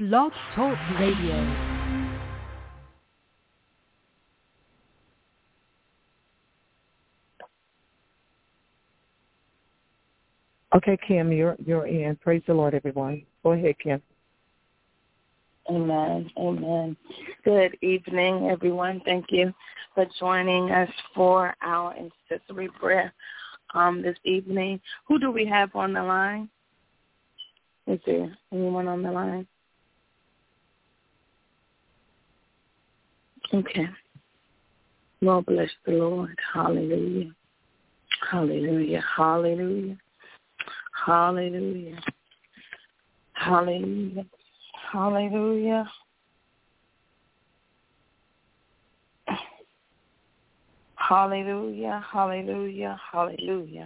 Blog Talk Radio. Okay, Kim, you're in. Praise the Lord, everyone. Go ahead, Kim. Amen. Amen. Good evening, everyone. Thank you for joining us for our intercessory prayer this evening. Who do we have on the line? Is there anyone on the line? Okay. Lord bless the Lord. Hallelujah. Hallelujah. Hallelujah. Hallelujah. Hallelujah. Hallelujah. Hallelujah. Hallelujah. Hallelujah.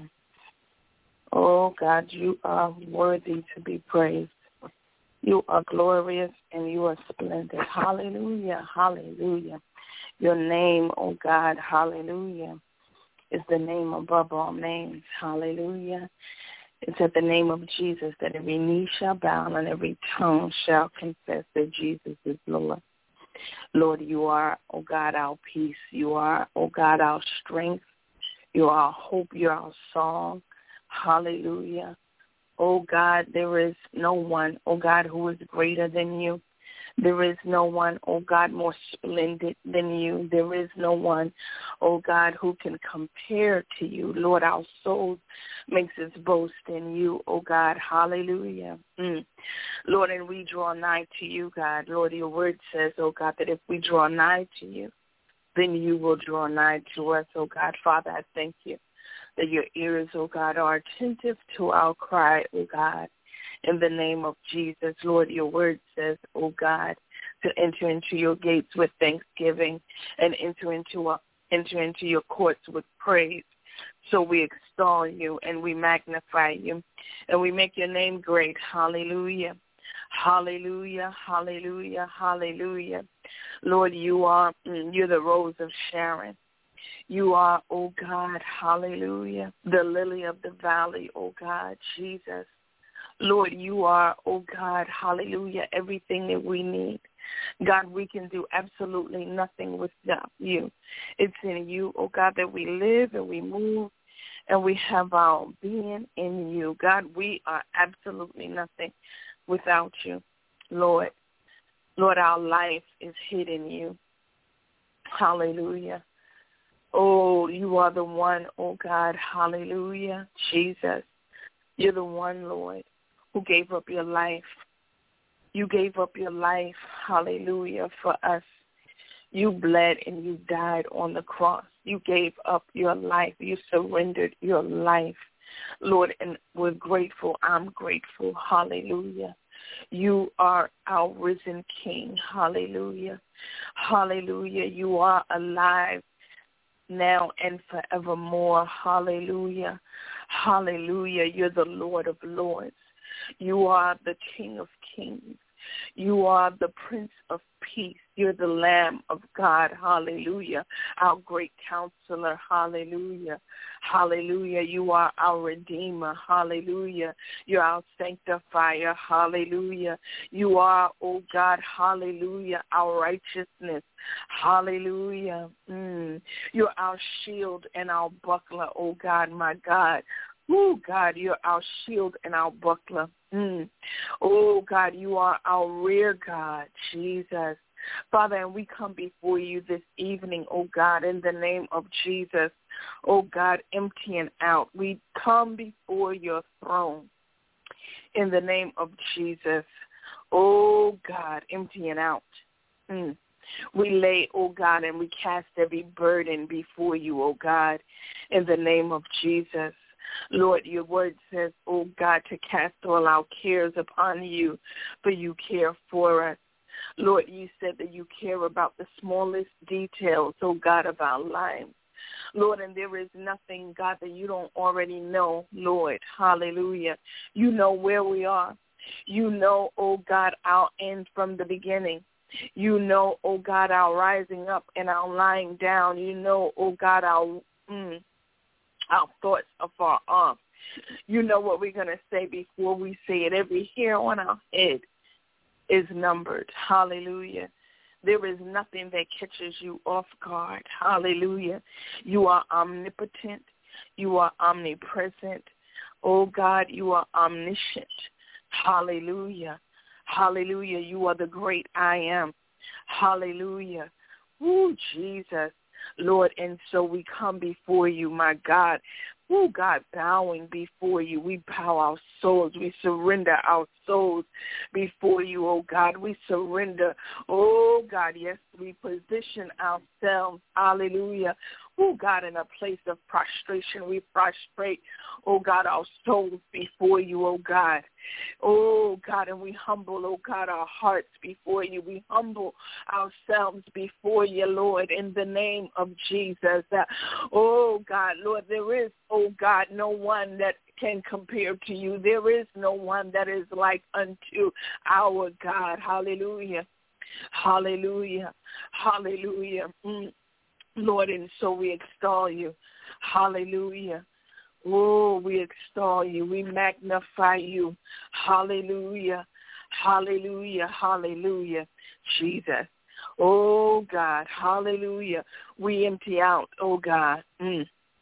Oh, God, you are worthy to be praised. You are glorious and you are splendid. Hallelujah. Hallelujah. Your name, oh God, hallelujah, is the name above all names. Hallelujah. It's at the name of Jesus that every knee shall bow and every tongue shall confess that Jesus is Lord. Lord, you are, oh God, our peace. You are, oh God, our strength. You are our hope. You are our song. Hallelujah. Oh God, there is no one, oh God, who is greater than you. There is no one, oh God, more splendid than you. There is no one, oh God, who can compare to you. Lord, our soul makes its boast in you, oh God. Hallelujah. Lord, and we draw nigh to you, God. Lord, your word says, oh God, that if we draw nigh to you, then you will draw nigh to us, oh God. Father, I thank you that your ears, oh God, are attentive to our cry, oh God. In the name of Jesus, Lord, your word says, oh God, to enter into your gates with thanksgiving and enter into your courts with praise. So we extol you and we magnify you and we make your name great. Hallelujah. Hallelujah. Hallelujah. Hallelujah. Lord, you're the rose of Sharon. You are, oh God, hallelujah, the lily of the valley, oh God, Jesus. Lord, you are, oh God, hallelujah, everything that we need. God, we can do absolutely nothing without you. It's in you, oh God, that we live and we move and we have our being in you. God, we are absolutely nothing without you, Lord. Lord, our life is hid in you. Hallelujah. Oh, you are the one, oh God, hallelujah, Jesus. You're the one, Lord, who gave up your life. You gave up your life, hallelujah, for us. You bled and you died on the cross. You gave up your life. You surrendered your life, Lord, and we're grateful. I'm grateful, hallelujah. You are our risen King, hallelujah. Hallelujah, you are alive now and forevermore. Hallelujah. Hallelujah. You're the Lord of Lords. You are the King of Kings. You are the Prince of Peace. You're the Lamb of God. Hallelujah. Our great counselor. Hallelujah. Hallelujah. You are our Redeemer. Hallelujah. You're our sanctifier. Hallelujah. You are, oh God, hallelujah, our righteousness. Hallelujah. You're our shield and our buckler, oh God, my God. Oh, God, you're our shield and our buckler. Oh, God, you are our rear God, Jesus. Father, and we come before you this evening, oh, God, in the name of Jesus. Oh, God, emptying out. We come before your throne in the name of Jesus. Oh, God, emptying out. We lay, oh God, and we cast every burden before you, oh God, in the name of Jesus. Lord, your word says, oh God, to cast all our cares upon you, for you care for us. Lord, you said that you care about the smallest details, oh God, of our lives. Lord, and there is nothing, God, that you don't already know, Lord. Hallelujah. You know where we are. You know, oh God, our end from the beginning. You know, oh God, our rising up and our lying down. You know, oh God, our thoughts are far off. You know what we're going to say before we say it. Every hair on our head is numbered. Hallelujah. There is nothing that catches you off guard. Hallelujah. You are omnipotent. You are omnipresent. Oh, God, you are omniscient. Hallelujah. Hallelujah. You are the great I am. Hallelujah. Ooh, Jesus. Lord, and so we come before you, my God. Oh, God, bowing before you. We bow our souls. We surrender our souls before you, oh, God. We surrender. Oh, God, yes, we position ourselves, hallelujah. Oh, God, in a place of prostration. We prostrate, oh, God, our souls before you, oh, God. Oh, God, and we humble, oh, God, our hearts before you. We humble ourselves before you, Lord, in the name of Jesus. Oh, God, Lord, there is, oh, God, no one that can compare to you. There is no one that is like unto our God. Hallelujah. Hallelujah. Hallelujah. Lord, and so we extol you. Hallelujah. Oh, we extol you. We magnify you. Hallelujah. Hallelujah. Hallelujah. Jesus. Oh, God. Hallelujah. We empty out, oh, God, in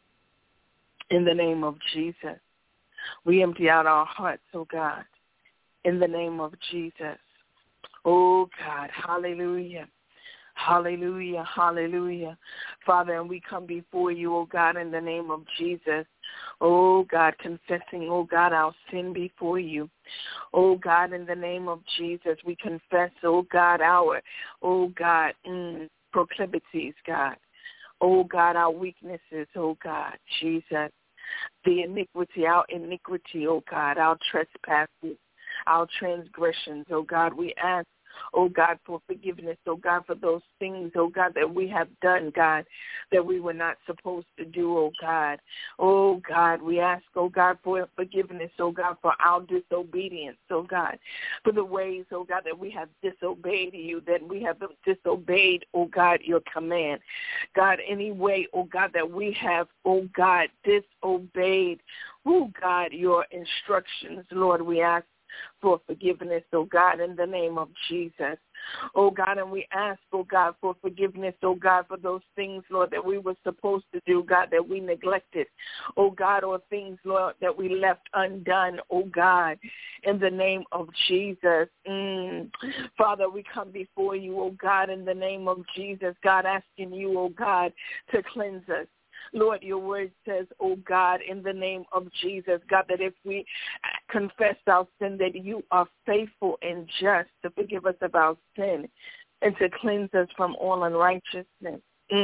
the name of Jesus. We empty out our hearts, oh, God, in the name of Jesus. Oh, God. Hallelujah. Hallelujah, hallelujah. Father, and we come before you, oh God, in the name of Jesus. Oh God, confessing, oh God, our sin before you. Oh God, in the name of Jesus, we confess, oh God, our, oh God, proclivities, God. Oh God, our weaknesses, oh God, Jesus. The iniquity, our iniquity, oh God, our trespasses, our transgressions, oh God, we ask, oh, God, for forgiveness, oh, God, for those things, oh, God, that we have done, God, that we were not supposed to do, oh, God. Oh, God, we ask, oh, God, for forgiveness, oh, God, for our disobedience, oh, God, for the ways, oh, God, that we have disobeyed you, that we have disobeyed, oh, God, your command. God, any way, oh, God, that we have, oh, God, disobeyed, oh, God, your instructions, Lord, we ask for forgiveness, oh God, in the name of Jesus. Oh God, and we ask, oh God, for forgiveness, oh God, for those things, Lord, that we were supposed to do, God, that we neglected, oh God, or things, Lord, that we left undone, oh God, in the name of Jesus. Father, we come before you, oh God, in the name of Jesus, God, asking you, oh God, to cleanse us. Lord, your word says, oh God, in the name of Jesus, God, that if we confess our sin, that you are faithful and just to forgive us of our sin and to cleanse us from all unrighteousness.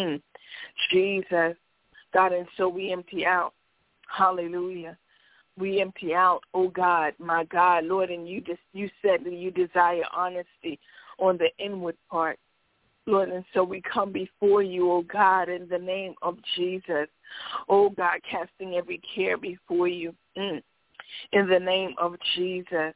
Jesus, God, and so we empty out. Hallelujah. We empty out, oh God, my God, Lord, and you said that you desire honesty on the inward part. Lord, and so we come before you, oh God, in the name of Jesus. Oh God, casting every care before you in the name of Jesus.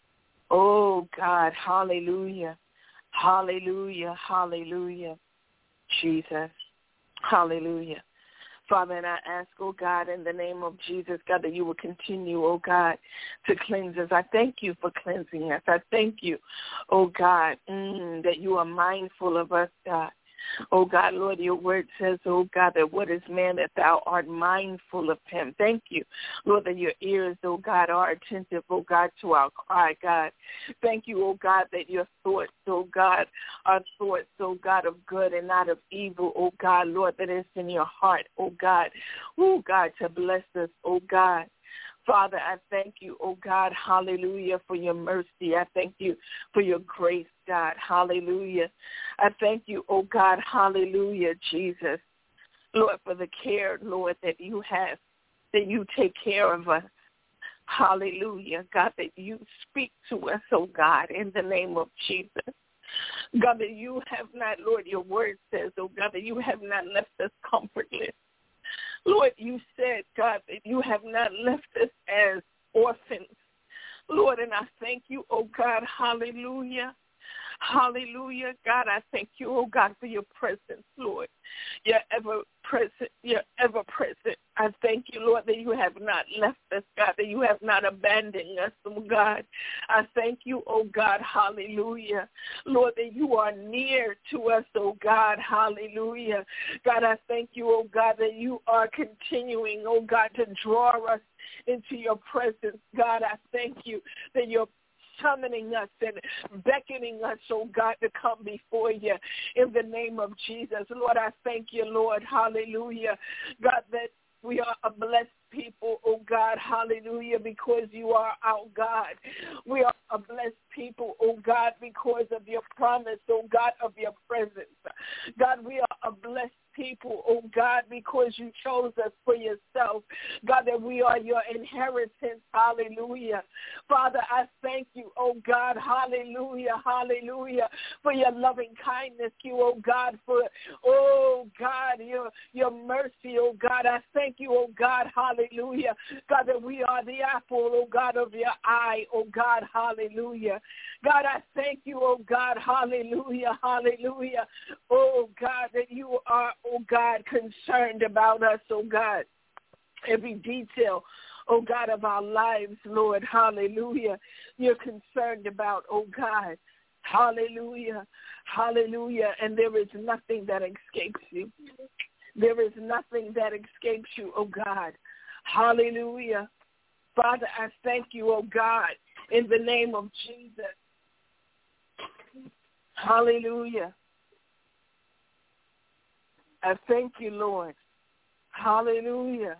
Oh God, hallelujah, hallelujah, hallelujah, Jesus, hallelujah. Father, and I ask, oh God, in the name of Jesus, God, that you will continue, oh God, to cleanse us. I thank you for cleansing us. I thank you, oh God, that you are mindful of us, God. Oh God, Lord, your word says, oh God, that what is man that thou art mindful of him. Thank you, Lord, that your ears, oh God, are attentive, oh God, to our cry, God. Thank you, oh God, that your thoughts, oh God, are thoughts, oh God, of good and not of evil, oh God, Lord, that is in your heart, oh God, to bless us, oh God. Father, I thank you, oh God, hallelujah, for your mercy. I thank you for your grace, God, hallelujah. I thank you, oh God, hallelujah, Jesus, Lord, for the care, Lord, that you have, that you take care of us. Hallelujah, God, that you speak to us, oh God, in the name of Jesus. God, that you have not, Lord, your word says, oh God, that you have not left us comfortless. Lord, you said, God, that you have not left us as orphans. Lord, and I thank you, oh God, hallelujah. Hallelujah. God, I thank you, oh God, for your presence, Lord. You're ever present. You're ever present. I thank you, Lord, that you have not left us, God, that you have not abandoned us, oh God. I thank you, oh God, hallelujah. Lord, that you are near to us, oh God, hallelujah. God, I thank you, oh God, that you are continuing, oh God, to draw us into your presence. God, I thank you that you're summoning us and beckoning us, oh God, to come before you in the name of Jesus. Lord, I thank you, Lord, hallelujah. God, that we are a blessed people, oh God, hallelujah, because you are our God. We are a blessed people, oh God, because of your promise, oh God, of your presence. God, we are a blessed people, oh God, because you chose us for yourself. God, that we are your inheritance, hallelujah. Father, I thank you, oh God, hallelujah, hallelujah, for your loving kindness, you, oh God, for, oh God, your mercy, oh God. I thank you, oh God, hallelujah, God, that we are the apple, oh God, of your eye, oh God, hallelujah. God, I thank you, oh God, hallelujah, hallelujah, oh God, that you are, oh God, concerned about us, oh God, every detail, oh God, of our lives, Lord, hallelujah, you're concerned about, oh God, hallelujah, hallelujah, and there is nothing that escapes you. There is nothing that escapes you, oh God, hallelujah. Father, I thank you, oh God, in the name of Jesus. Hallelujah. I thank you, Lord. Hallelujah.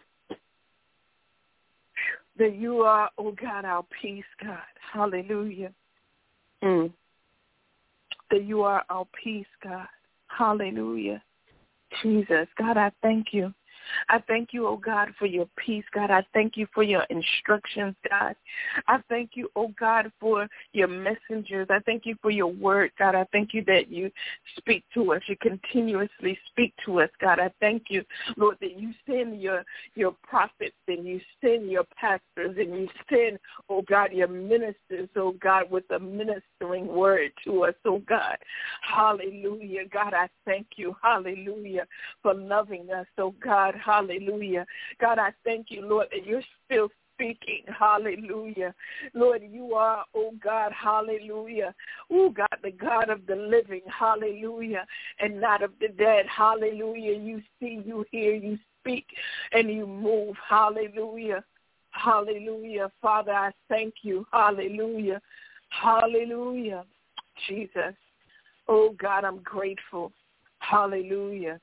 That you are, oh God, our peace, God. Hallelujah. That you are our peace, God. Hallelujah. Jesus, God, I thank you. I thank you, oh God, for your peace, God. I thank you for your instructions, God. I thank you, oh God, for your messengers. I thank you for your word, God. I thank you that you speak to us. You continuously speak to us, God. I thank you, Lord, that you send your prophets and you send your pastors and you send, oh God, your ministers, oh God, with a ministering word to us, oh God. Hallelujah. God, I thank you, hallelujah, for loving us, oh God. Hallelujah. God, I thank you, Lord, that you're still speaking. Hallelujah. Lord, you are, oh God, hallelujah. Oh God, the God of the living. Hallelujah. And not of the dead. Hallelujah. You see, you hear, you speak, and you move. Hallelujah. Hallelujah. Father, I thank you. Hallelujah. Hallelujah. Jesus. Oh God, I'm grateful. Hallelujah.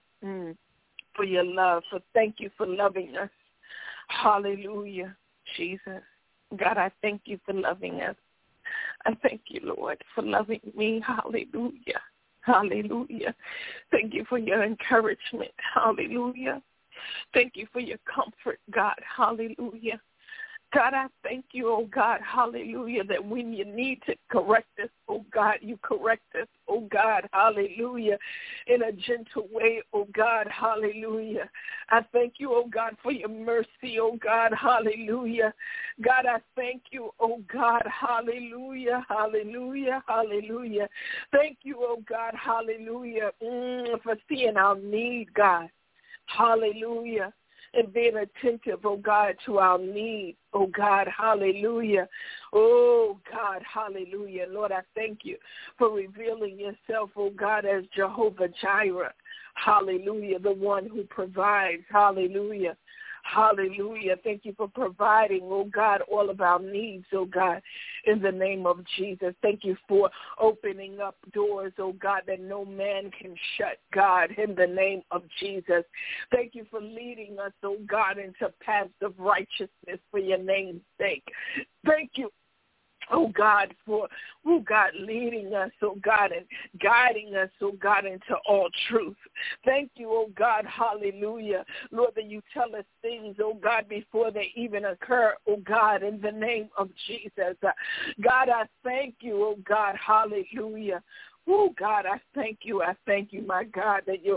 For your love. So thank you for loving us. Hallelujah, Jesus. God, I thank you for loving us. I thank you, Lord, for loving me. Hallelujah. Hallelujah. Thank you for your encouragement. Hallelujah. Thank you for your comfort, God. Hallelujah. God, I thank you, oh God, hallelujah, that when you need to correct us, oh God, you correct us, oh God, hallelujah, in a gentle way, oh God, hallelujah. I thank you, oh God, for your mercy, oh God, hallelujah. God, I thank you, oh God, hallelujah, hallelujah, hallelujah. Thank you, oh God, hallelujah, for seeing our need, God, hallelujah. And being attentive, oh God, to our need, oh God, hallelujah. Oh God, hallelujah. Lord, I thank you for revealing yourself, oh God, as Jehovah Jireh, hallelujah, the one who provides, hallelujah. Hallelujah. Thank you for providing, oh God, all of our needs, oh God, in the name of Jesus. Thank you for opening up doors, oh God, that no man can shut, God, in the name of Jesus. Thank you for leading us, oh God, into paths of righteousness for your name's sake. Thank you, oh God, for, oh God, leading us, oh God, and guiding us, oh God, into all truth. Thank you, oh God, hallelujah. Lord, that you tell us things, oh God, before they even occur, oh God, in the name of Jesus. God, I thank you, oh God, hallelujah. Oh God, I thank you, my God, that you're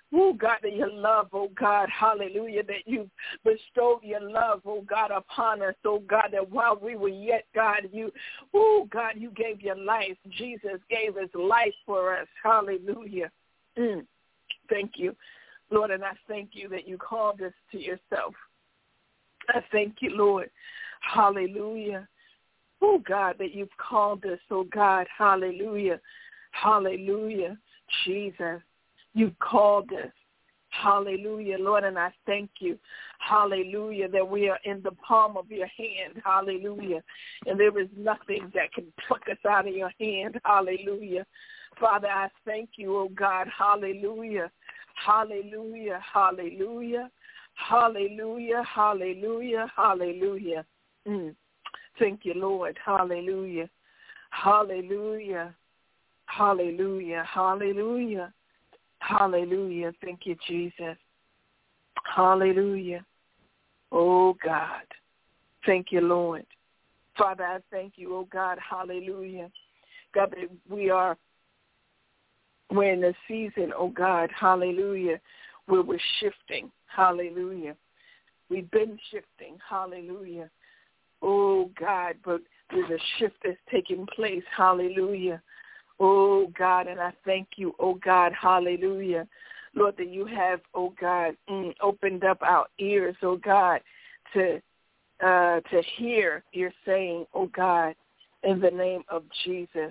Oh, God, that your love, oh, God, hallelujah, that you bestowed your love, oh, God, upon us, oh, God, that while we were yet, God, you gave your life. Jesus gave his life for us. Hallelujah. Thank you, Lord, and I thank you that you called us to yourself. I thank you, Lord. Hallelujah. Oh, God, that you've called us, oh, God, hallelujah. Hallelujah, Jesus. You've called us. Hallelujah, Lord, and I thank you. Hallelujah, that we are in the palm of your hand. Hallelujah. And there is nothing that can pluck us out of your hand. Hallelujah. Father, I thank you, oh God. Hallelujah. Hallelujah. Hallelujah. Hallelujah. Hallelujah. Hallelujah. Thank you, Lord. Hallelujah. Hallelujah. Hallelujah. Hallelujah. Hallelujah. Thank you, Jesus. Hallelujah. Oh, God. Thank you, Lord. Father, I thank you, oh, God. Hallelujah. God, that we're in a season, oh, God. Hallelujah, where we're shifting. Hallelujah. We've been shifting. Hallelujah. Oh, God, but there's a shift that's taking place. Hallelujah. Oh, God, and I thank you, oh, God, hallelujah. Lord, that you have, oh, God, opened up our ears, oh, God, to hear your saying, oh, God, in the name of Jesus.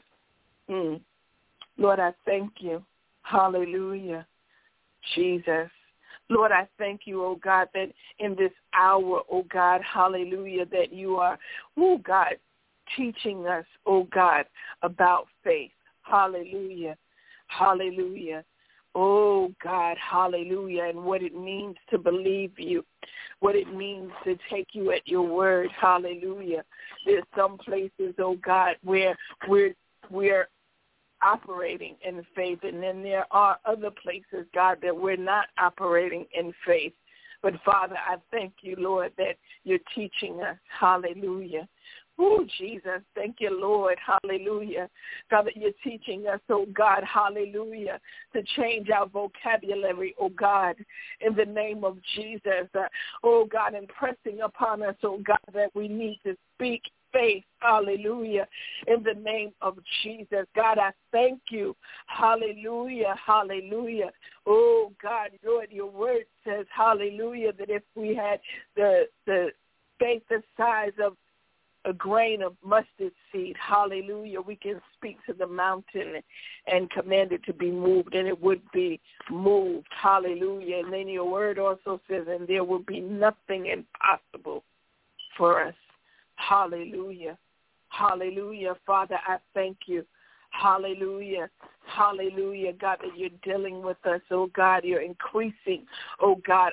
Lord, I thank you. Hallelujah, Jesus. Lord, I thank you, oh, God, that in this hour, oh, God, hallelujah, that you are, oh, God, teaching us, oh, God, about faith. Hallelujah. Hallelujah. Oh, God, hallelujah, and what it means to believe you, what it means to take you at your word. Hallelujah. There's some places, oh, God, where we're operating in faith, and then there are other places, God, that we're not operating in faith. But, Father, I thank you, Lord, that you're teaching us. Hallelujah. Oh, Jesus, thank you, Lord, hallelujah. God, that you're teaching us, oh, God, hallelujah, to change our vocabulary, oh, God, in the name of Jesus. Oh, God, impressing upon us, oh, God, that we need to speak faith, hallelujah, in the name of Jesus. God, I thank you, hallelujah, hallelujah. Oh, God, Lord, your word says, hallelujah, that if we had the faith the size of a grain of mustard seed, hallelujah, we can speak to the mountain and command it to be moved, and it would be moved, hallelujah. And then your word also says, and there will be nothing impossible for us, hallelujah, hallelujah. Father, I thank you, hallelujah, hallelujah, God, that you're dealing with us, oh, God, you're increasing, oh, God,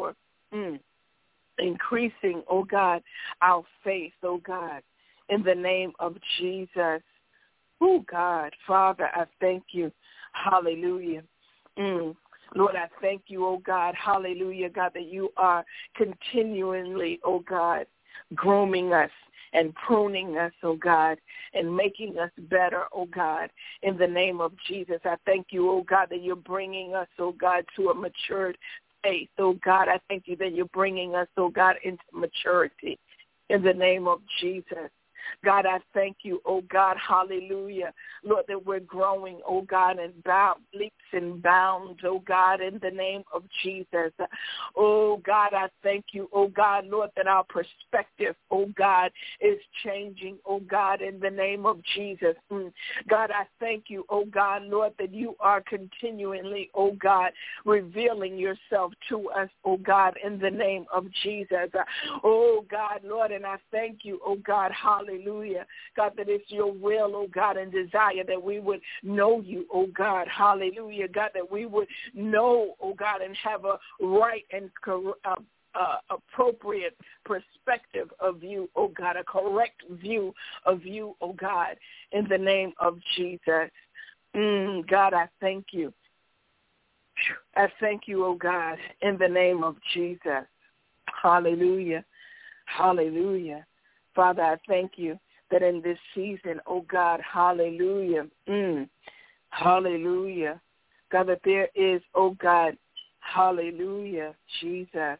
increasing, oh, God, our faith, oh, God, in the name of Jesus. Oh, God, Father, I thank you. Hallelujah. Lord, I thank you, oh, God, hallelujah, God, that you are continually, oh, God, grooming us and pruning us, oh, God, and making us better, oh, God, in the name of Jesus. I thank you, oh, God, that you're bringing us, oh, God, to a matured faith, oh, God. I thank you that you're bringing us, oh, God, into maturity in the name of Jesus. God, I thank you, oh, God, hallelujah, Lord, that we're growing, oh, God, in leaps and bounds, oh, God, in the name of Jesus. Oh, God, I thank you, oh, God, Lord, that our perspective, oh, God, is changing, oh, God, in the name of Jesus. God, I thank you, oh, God, Lord, that you are continually, oh, God, revealing yourself to us, oh, God, in the name of Jesus. Oh, God, Lord, and I thank you, oh, God, hallelujah, God, that it's your will, oh, God, and desire that we would know you, oh, God, hallelujah, God, that we would know, oh, God, and have a right and appropriate perspective of you, oh, God, a correct view of you, oh, God, in the name of Jesus. God, I thank you. I thank you, oh, God, in the name of Jesus. Hallelujah. Hallelujah. Father, I thank you that in this season, oh, God, hallelujah, hallelujah, God, that there is, oh, God, Hallelujah, Jesus.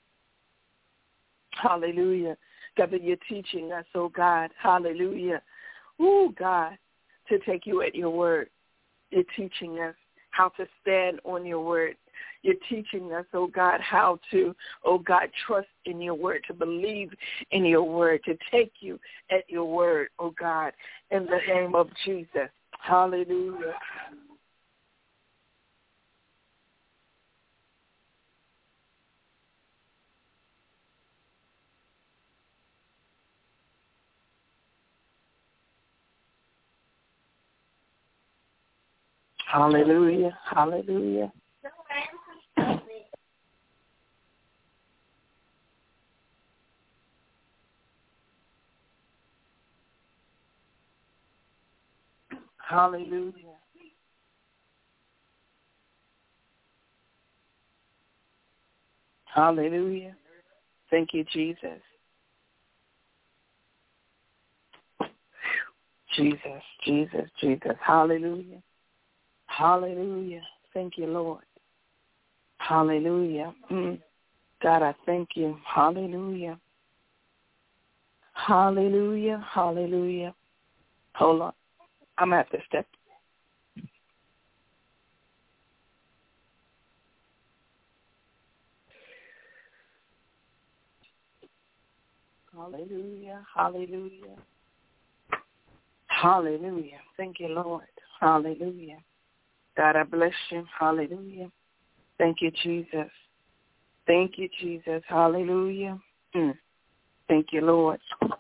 Hallelujah. God, that you're teaching us, oh God. Hallelujah. Oh, God, to take you at your word. You're teaching us how to stand on your word. You're teaching us, oh God, how to, oh God, trust in your word, to believe in your word, to take you at your word, oh God, in the name of Jesus. Hallelujah. Hallelujah. Hallelujah. Hallelujah. Hallelujah. Thank you, Jesus. Jesus, Jesus, Jesus. Hallelujah. Hallelujah. Thank you, Lord. Hallelujah. God, I thank you. Hallelujah. Hallelujah. Hallelujah. Hold on. I'm at the step. Hallelujah. Hallelujah. Hallelujah. Thank you, Lord. Hallelujah. God, I bless you. Hallelujah. Thank you, Jesus. Thank you, Jesus. Hallelujah. Thank you, Lord.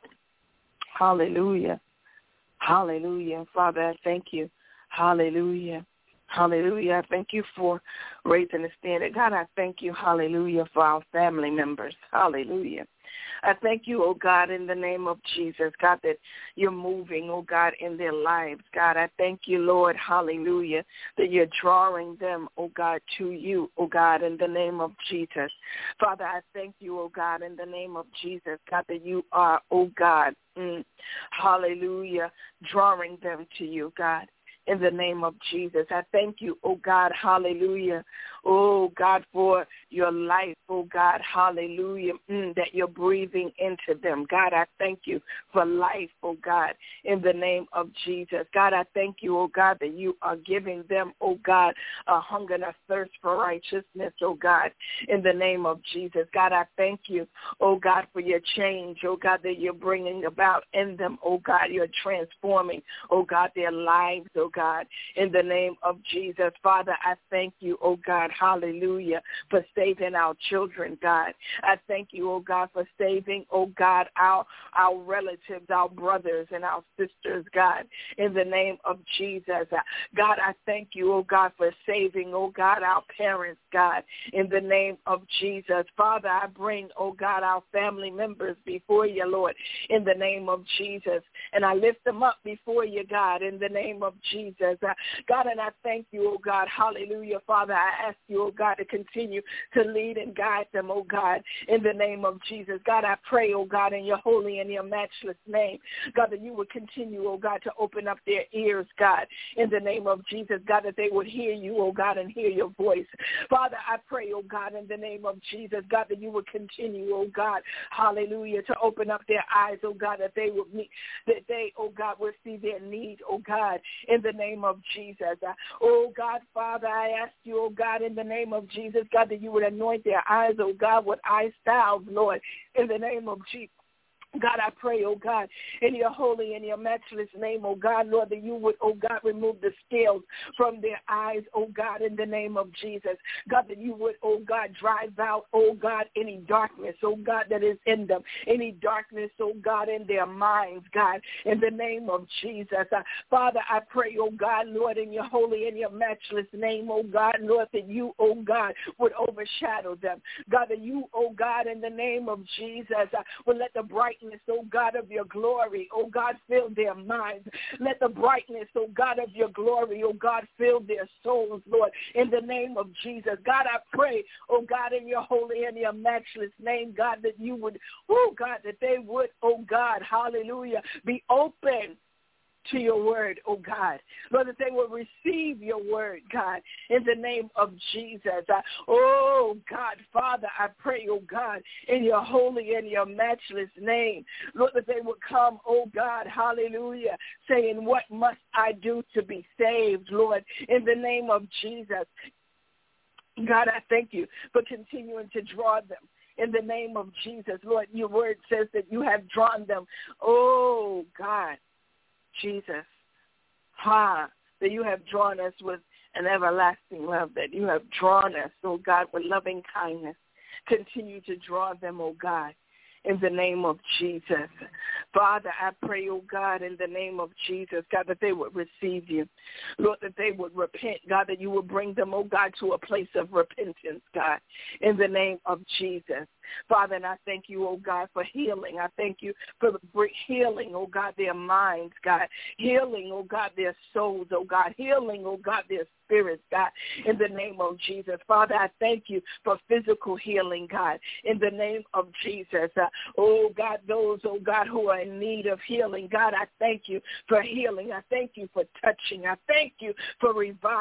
Hallelujah. Hallelujah. Father, I thank you. Hallelujah. Hallelujah. I thank you for raising the standard. God, I thank you, hallelujah, for our family members. Hallelujah. I thank you, oh God, in the name of Jesus, God, that you're moving, oh God, in their lives. God, I thank you, Lord, hallelujah, that you're drawing them, oh God, to you, oh God, in the name of Jesus. Father, I thank you, oh God, in the name of Jesus, God, that you are, oh God, hallelujah, drawing them to you, God. In the name of Jesus, I thank you, oh God, hallelujah, oh God, for your life, oh God, hallelujah, that you're breathing into them. God, I thank you for life, oh God, in the name of Jesus. God, I thank you, oh God, that you are giving them, oh God, a hunger and a thirst for righteousness, oh God, in the name of Jesus. God, I thank you, oh God, for your change, oh God, that you're bringing about in them, oh God, you're transforming, oh God, their lives, oh God, in the name of Jesus. Father, I thank you, oh God, hallelujah, for saving our children, God. I thank you, oh God, for saving, oh God, our relatives, our brothers and our sisters, God, in the name of Jesus. God, I thank you, oh God, for saving, oh God, our parents, God, in the name of Jesus. Father, I bring, oh God, our family members before you, Lord, in the name of Jesus. And I lift them up before you, God, in the name of Jesus. God, and I thank you, oh God, hallelujah, Father. I ask you, oh God, to continue to lead and guide them, oh God, in the name of Jesus. God, I pray, oh God, in your holy and your matchless name, God, that you would continue, oh God, to open up their ears, God, in the name of Jesus, God, that they would hear you, oh God, and hear your voice. Father, I pray, oh God, in the name of Jesus, God, that you would continue, oh God, hallelujah, to open up their eyes, oh God, that they would meet, that they, oh God, would see their need, oh God, in the name of Jesus. Oh God, Father, I ask you, oh God, in the name of Jesus, God, that you would anoint their eyes, oh God, with eye salve, Lord, in the name of Jesus. God, I pray, oh God, in your holy and your matchless name, oh God, Lord, that you would, oh God, remove the scales from their eyes, oh God, in the name of Jesus. God, that you would, oh God, drive out, oh God, any darkness, oh God, that is in them, any darkness, oh God, in their minds, God, in the name of Jesus. Father, I pray, oh God, Lord, in your holy and your matchless name, oh God, Lord, that you, oh God, would overshadow them. God, that you, oh God, in the name of Jesus, would let the brightness, oh God, of your glory, oh God, fill their minds. Let the brightness, oh God, of your glory, oh God, fill their souls, Lord, in the name of Jesus. God, I pray, oh God, in your holy and your matchless name, God, that you would, oh God, that they would, oh God, hallelujah, be open to your word, oh God. Lord, that they will receive your word, God, in the name of Jesus. Oh God, Father, I pray, oh God, in your holy and your matchless name, Lord, that they will come, oh God, hallelujah, saying, what must I do to be saved, Lord, in the name of Jesus. God, I thank you for continuing to draw them. In the name of Jesus, Lord, your word says that you have drawn them. Oh, God, Jesus, that you have drawn us with an everlasting love, that you have drawn us, oh God, with loving kindness. Continue to draw them, oh God, in the name of Jesus. Father, I pray, oh God, in the name of Jesus, God, that they would receive you. Lord, that they would repent, God, that you would bring them, oh God, to a place of repentance, God, in the name of Jesus. Father, and I thank you, oh God, for healing. I thank you for healing, oh God, their minds, God. Healing, oh God, their souls, oh God. Healing, oh God, their spirits, God, in the name of Jesus. Father, I thank you for physical healing, God, in the name of Jesus. Oh God, those, oh God, who are in need of healing, God, I thank you for healing. I thank you for touching. I thank you for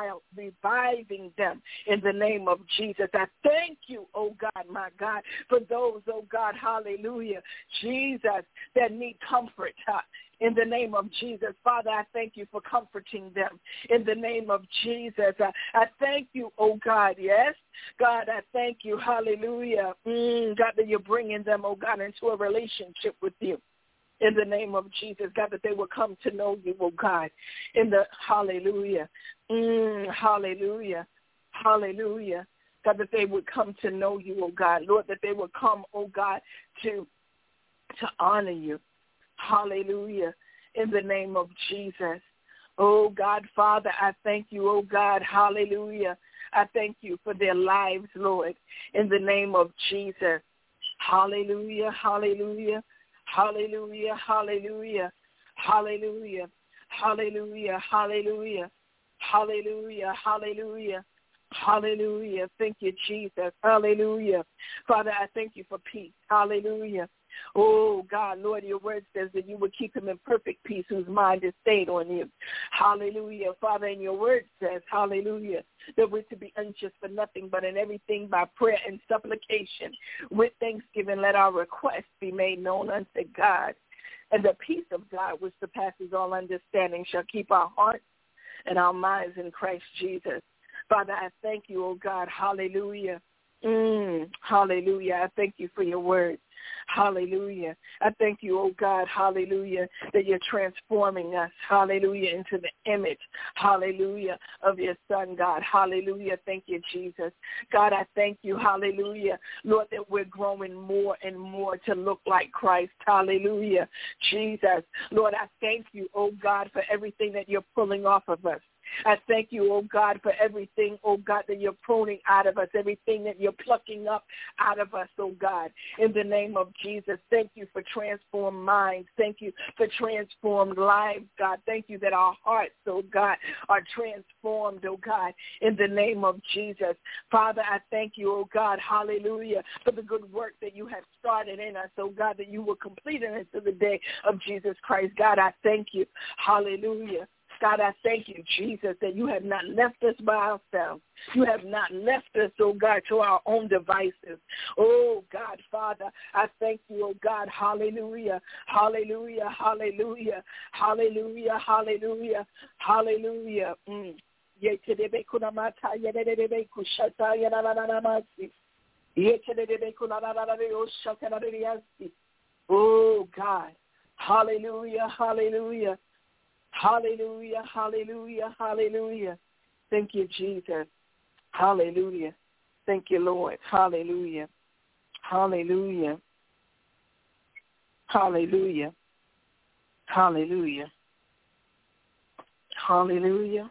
reviving them in the name of Jesus. I thank you, oh God, my God, for those, oh God, hallelujah, Jesus, that need comfort, in the name of Jesus. Father, I thank you for comforting them in the name of Jesus. I thank you, oh God, yes. God, I thank you, hallelujah, God, that you're bringing them, oh God, into a relationship with you. In the name of Jesus, God, that they will come to know you, oh God, in the hallelujah, hallelujah, hallelujah. God, that they would come to know you, oh God. Lord, that they would come, oh God, to honor you. Hallelujah. In the name of Jesus. Oh God, Father, I thank you, oh God. Hallelujah. I thank you for their lives, Lord, in the name of Jesus. Hallelujah, hallelujah, hallelujah, hallelujah, hallelujah, hallelujah, hallelujah, hallelujah, hallelujah. Hallelujah. Thank you, Jesus. Hallelujah. Father, I thank you for peace. Hallelujah. Oh, God, Lord, your word says that you would keep him in perfect peace whose mind is stayed on you. Hallelujah. Father, and your word says, hallelujah, that we're to be anxious for nothing, but in everything by prayer and supplication. With thanksgiving, let our requests be made known unto God. And the peace of God, which surpasses all understanding, shall keep our hearts and our minds in Christ Jesus. Father, I thank you, oh God, hallelujah. Hallelujah. I thank you for your word. Hallelujah. I thank you, oh God, hallelujah, that you're transforming us, hallelujah, into the image, hallelujah, of your son, God. Hallelujah. Thank you, Jesus. God, I thank you, hallelujah, Lord, that we're growing more and more to look like Christ. Hallelujah. Jesus. Lord, I thank you, oh God, for everything that you're pulling off of us. I thank you, oh God, for everything, oh God, that you're pruning out of us, everything that you're plucking up out of us, oh God, in the name of Jesus. Thank you for transformed minds. Thank you for transformed lives, God. Thank you that our hearts, oh God, are transformed, oh God, in the name of Jesus. Father, I thank you, oh God, hallelujah, for the good work that you have started in us, oh God, that you will complete it until the day of Jesus Christ. God, I thank you. Hallelujah. God, I thank you, Jesus, that you have not left us by ourselves. You have not left us, oh God, to our own devices. Oh, God, Father, I thank you, oh God. Hallelujah, hallelujah, hallelujah, hallelujah, hallelujah, hallelujah. Oh, God. Hallelujah, hallelujah. Hallelujah, hallelujah, hallelujah. Thank you, Jesus. Hallelujah. Thank you, Lord. Hallelujah. Hallelujah. Hallelujah. Hallelujah. Hallelujah.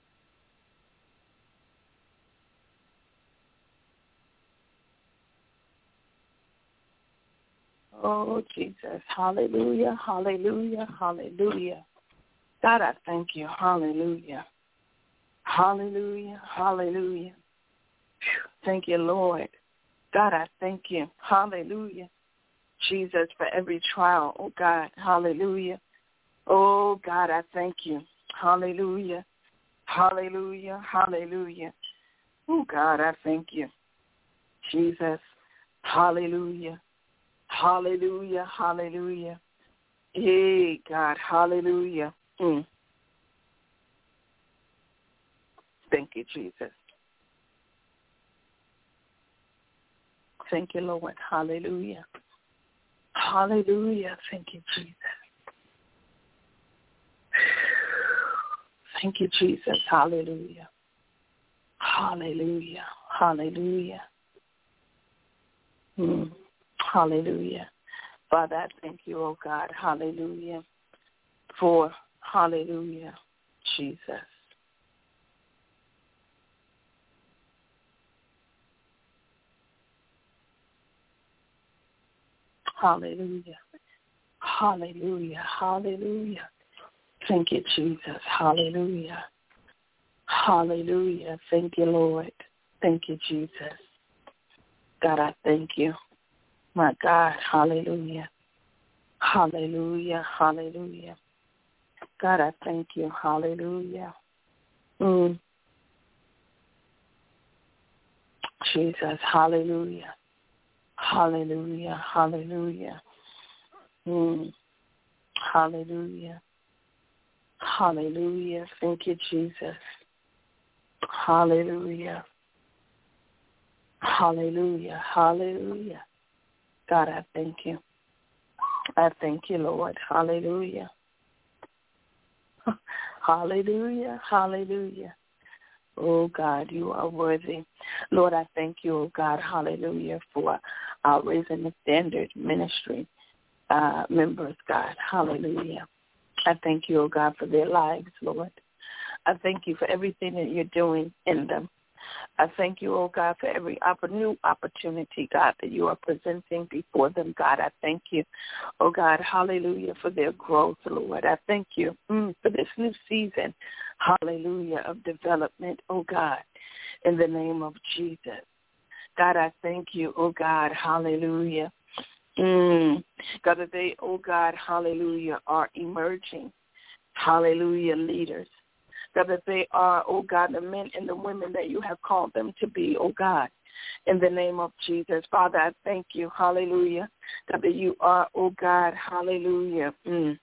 Oh, Jesus. Hallelujah, hallelujah, hallelujah. God, I thank you. Hallelujah. Hallelujah. Hallelujah. Thank you, Lord. God, I thank you. Hallelujah. Jesus, for every trial, oh God. Hallelujah. Oh, God, I thank you. Hallelujah. Hallelujah. Hallelujah. Oh, God, I thank you. Jesus. Hallelujah. Hallelujah. Hallelujah. Hey, God. Hallelujah. Thank you, Jesus. Thank you, Lord. Hallelujah. Hallelujah. Thank you, Jesus. Thank you, Jesus. Hallelujah. Hallelujah. Hallelujah. Hallelujah. Father, I thank you, oh God. Hallelujah. For, hallelujah, Jesus. Hallelujah. Hallelujah. Hallelujah. Thank you, Jesus. Hallelujah. Hallelujah. Thank you, Lord. Thank you, Jesus. God, I thank you. My God. Hallelujah. Hallelujah. Hallelujah. God, I thank you. Hallelujah. Jesus. Hallelujah. Hallelujah. Hallelujah. Hallelujah. Hallelujah. Thank you, Jesus. Hallelujah. Hallelujah. Hallelujah. God, I thank you. I thank you, Lord. Hallelujah. Hallelujah. Hallelujah. Oh, God, you are worthy. Lord, I thank you, oh, God, hallelujah, for our Raising the Standard ministry members, God. Hallelujah. I thank you, oh, God, for their lives, Lord. I thank you for everything that you're doing in them. I thank you, oh, God, for every new opportunity, God, that you are presenting before them, God. I thank you, oh, God, hallelujah, for their growth, Lord. I thank you for this new season, hallelujah, of development, oh, God, in the name of Jesus. God, I thank you, oh, God, hallelujah. God, that they, oh, God, hallelujah, are emerging, hallelujah, leaders. God, that they are, oh, God, the men and the women that you have called them to be, oh, God, in the name of Jesus. Father, I thank you, hallelujah, God, that you are, oh, God, hallelujah,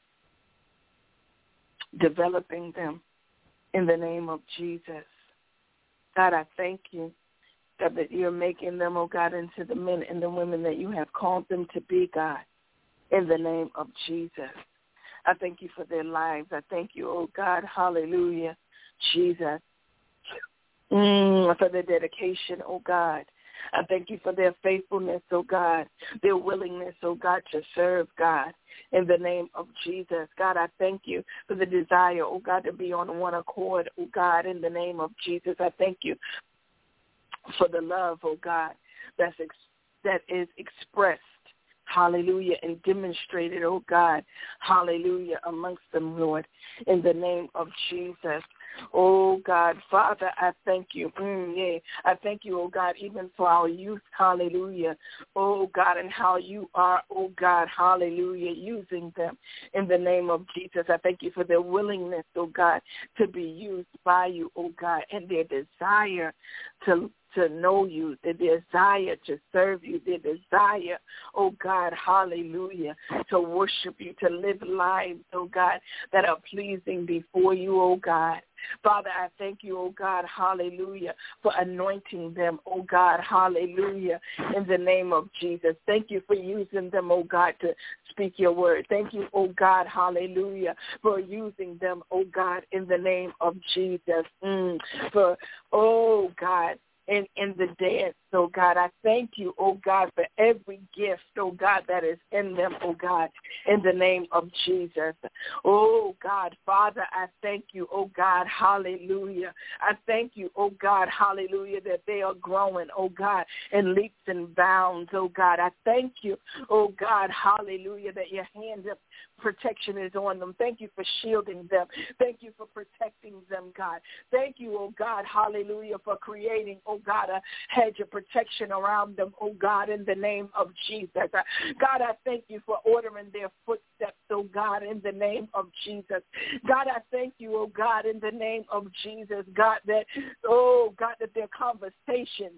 developing them in the name of Jesus. God, I thank you, God, that you're making them, oh, God, into the men and the women that you have called them to be, God, in the name of Jesus. I thank you for their lives. I thank you, oh, God, hallelujah, Jesus, for their dedication, oh, God. I thank you for their faithfulness, oh, God, their willingness, oh, God, to serve, God, in the name of Jesus. God, I thank you for the desire, oh, God, to be on one accord, oh, God, in the name of Jesus. I thank you for the love, oh, God, that is expressed, hallelujah, and demonstrated, oh, God, hallelujah, amongst them, Lord, in the name of Jesus. Oh, God, Father, I thank you. I thank you, oh, God, even for our youth, hallelujah. Oh, God, and how you are, oh, God, hallelujah, using them in the name of Jesus. I thank you for their willingness, oh, God, to be used by you, oh, God, and their desire to know you, the desire to serve you, the desire, oh God, hallelujah, to worship you, to live lives, oh God, that are pleasing before you, oh God. Father, I thank you, oh God, hallelujah, for anointing them, oh God, hallelujah, in the name of Jesus. Thank you for using them, oh God, to speak your word. Thank you, oh God, hallelujah, for using them, oh God, in the name of Jesus. For, oh God, in the dance, oh God. I thank you, oh God, for every gift, oh God, that is in them, oh God, in the name of Jesus. Oh God, Father, I thank you, oh God, hallelujah. I thank you, oh God, hallelujah, that they are growing, oh God, in leaps and bounds, oh God. I thank you, oh God, hallelujah, that your hand of protection is on them. Thank you for shielding them. Thank you for protecting them, God. Thank you, oh God, hallelujah, for creating, oh God, a hedge of protection around them, oh God, in the name of Jesus. God, I thank you for ordering their footsteps, oh God, in the name of Jesus. God, I thank you, oh God, in the name of Jesus, God, that, oh God, that their conversation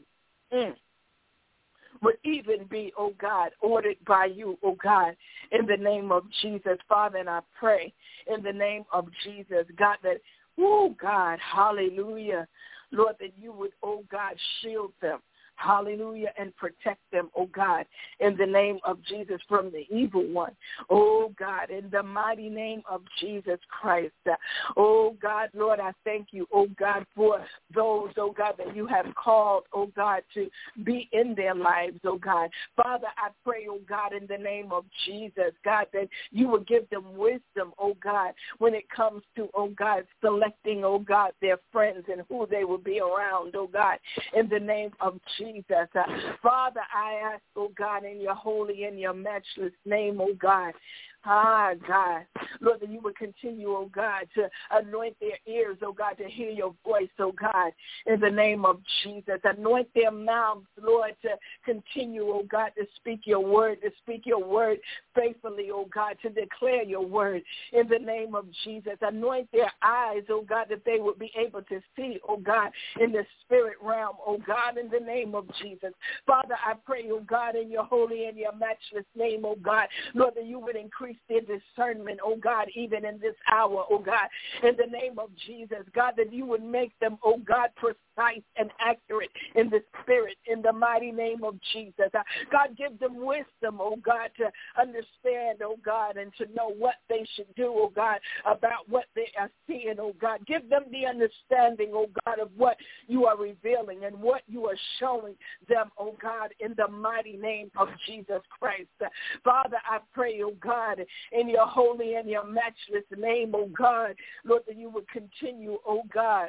would even be, oh God, ordered by you, oh God, in the name of Jesus. Father, and I pray in the name of Jesus, God, that, oh God, hallelujah, Lord, that you would, oh God, shield them. Hallelujah, and protect them, oh God, in the name of Jesus from the evil one. Oh God, in the mighty name of Jesus Christ. Oh God, Lord, I thank you, oh God, for those, oh God, that you have called, oh God, to be in their lives, oh God. Father, I pray, oh God, in the name of Jesus, God, that you will give them wisdom, oh God, when it comes to, oh God, selecting, oh God, their friends and who they will be around, oh God, in the name of Jesus. Father, I ask, oh God, in your holy and your matchless name, oh God, God, Lord, that you would continue, oh God, to anoint their ears, oh God, to hear your voice, oh God, in the name of Jesus. Anoint their mouths, Lord, to continue, oh God, to speak your word faithfully, oh God, to declare your word in the name of Jesus. Anoint their eyes, oh God, that they would be able to see, oh God, in the spirit realm, oh God, in the name of Jesus. Father, I pray, oh God, in your holy and your matchless name, oh God, Lord, that you would increase their discernment, oh God, even in this hour, oh God, in the name of Jesus, God, that you would make them, oh God, precise and accurate in the spirit, in the mighty name of Jesus. God, give them wisdom, oh God, to understand, oh God, and to know what they should do, oh God, about what they are seeing, oh God. Give them the understanding, oh God, of what you are revealing and what you are showing them, oh God, in the mighty name of Jesus Christ. Father, I pray, oh God, in your holy and your matchless name, oh God, Lord, that you would continue, oh God,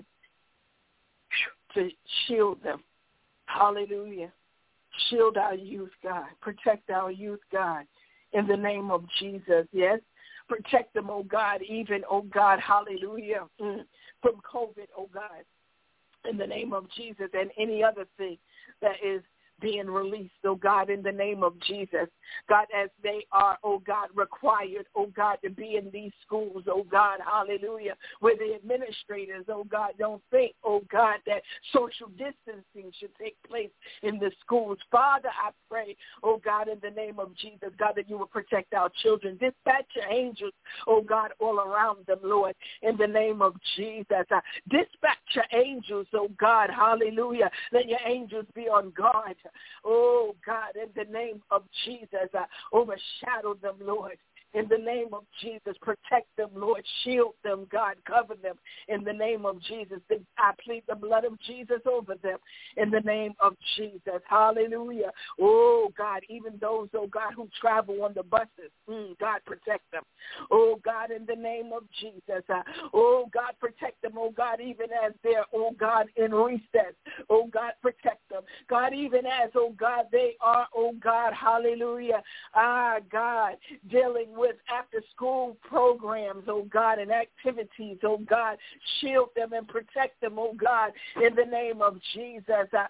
to shield them. Hallelujah. Shield our youth, God. Protect our youth, God, in the name of Jesus. Yes. Protect them, oh God, even, oh God, hallelujah, from COVID, oh God, in the name of Jesus, and any other thing that is being released, oh God, in the name of Jesus. God, as they are, oh God, required, oh God, to be in these schools, oh God, hallelujah, where the administrators, oh God, don't think, oh God, that social distancing should take place in the schools. Father, I pray, oh God, in the name of Jesus, God, that you will protect our children. Dispatch your angels, oh God, all around them, Lord, in the name of Jesus. Dispatch your angels, oh God, hallelujah. Let your angels be on guard. Oh, God, in the name of Jesus, overshadow them, Lord. In the name of Jesus, protect them, Lord. Shield them, God. Cover them in the name of Jesus. I plead the blood of Jesus over them in the name of Jesus. Hallelujah. Oh, God, even those, oh, God, who travel on the buses, God, protect them. Oh, God, in the name of Jesus. Oh, God, protect them, oh, God, even as they're, oh, God, in recess. Oh, God, protect them. God, even as, oh, God, they are, oh, God, hallelujah. God, dealing with after-school programs, oh God, and activities, oh God. Shield them and protect them, oh God, in the name of Jesus.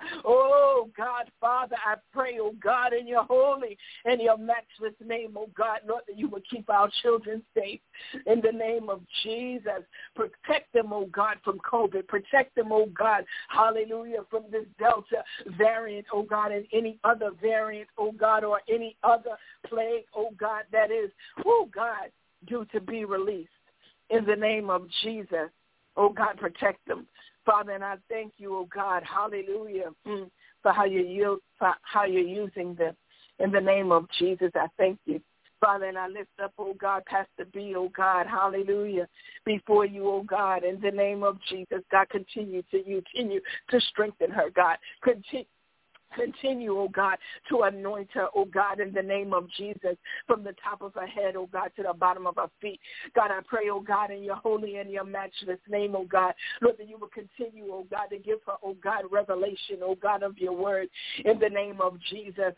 Oh God, Father, I pray, oh God, in your holy and your matchless name, oh God, Lord, that you would keep our children safe in the name of Jesus. Protect them, oh God, from COVID. Protect them, oh God, hallelujah, from this Delta variant, oh God, and any other variant, oh God, or any other plague, oh God, that is, oh God, due to be released in the name of Jesus. Oh God, protect them, Father, and I thank you, oh God, hallelujah, for how you're using them in the name of Jesus. I thank you, Father, and I lift up, oh God, Pastor B, oh God, hallelujah, before you, oh God, in the name of Jesus. God, continue to strengthen her, God. Continue, oh God, to anoint her, oh God, in the name of Jesus, from the top of her head, oh God, to the bottom of her feet. God, I pray, oh God, in your holy and your matchless name, oh God, Lord, that you will continue, oh God, to give her, oh God, revelation, oh God, of your word in the name of Jesus.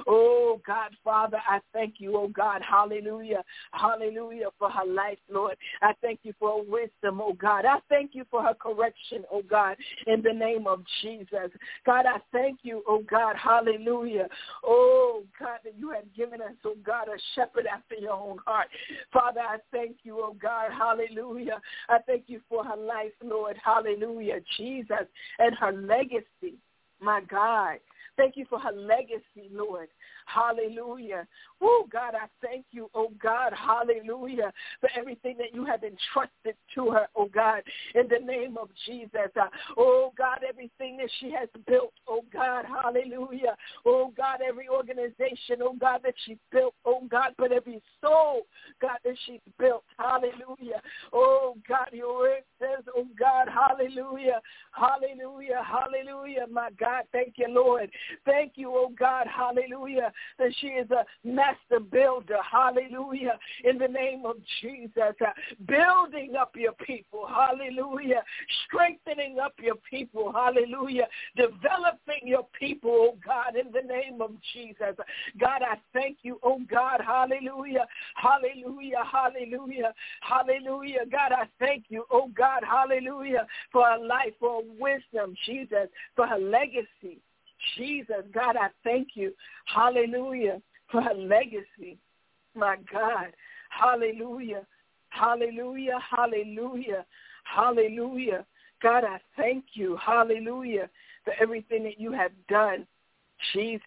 Oh God, Father, I thank you, oh God, hallelujah, hallelujah, for her life, Lord. I thank you for her wisdom, oh God. I thank you for her correction, oh God, in the name of Jesus. God, I thank you, oh God, hallelujah. Oh, God, that you have given us, oh God, a shepherd after your own heart. Father, I thank you, oh God, hallelujah. I thank you for her life, Lord, hallelujah, Jesus, and her legacy, my God. Thank you for her legacy, Lord. Hallelujah. Oh, God, I thank you, oh, God, hallelujah, for everything that you have entrusted to her, oh, God, in the name of Jesus. Oh, God, everything that she has built, oh, God, hallelujah. Oh, God, every organization, oh, God, that she built, oh, God, but every soul, God, that she's built, hallelujah. Oh, God, your word says, oh, God, hallelujah, hallelujah, hallelujah, my God, thank you, Lord. Thank you, oh, God, hallelujah, that she is a master builder, hallelujah, in the name of Jesus, building up your people, hallelujah, strengthening up your people, hallelujah, developing your people, oh God, in the name of Jesus. God, I thank you, oh God, hallelujah, hallelujah, hallelujah, hallelujah. God, I thank you, oh God, hallelujah, for her life, for her wisdom, Jesus, for her legacy. Jesus, God, I thank you, hallelujah, for her legacy, my God, hallelujah, hallelujah, hallelujah, hallelujah. God, I thank you, hallelujah, for everything that you have done, Jesus,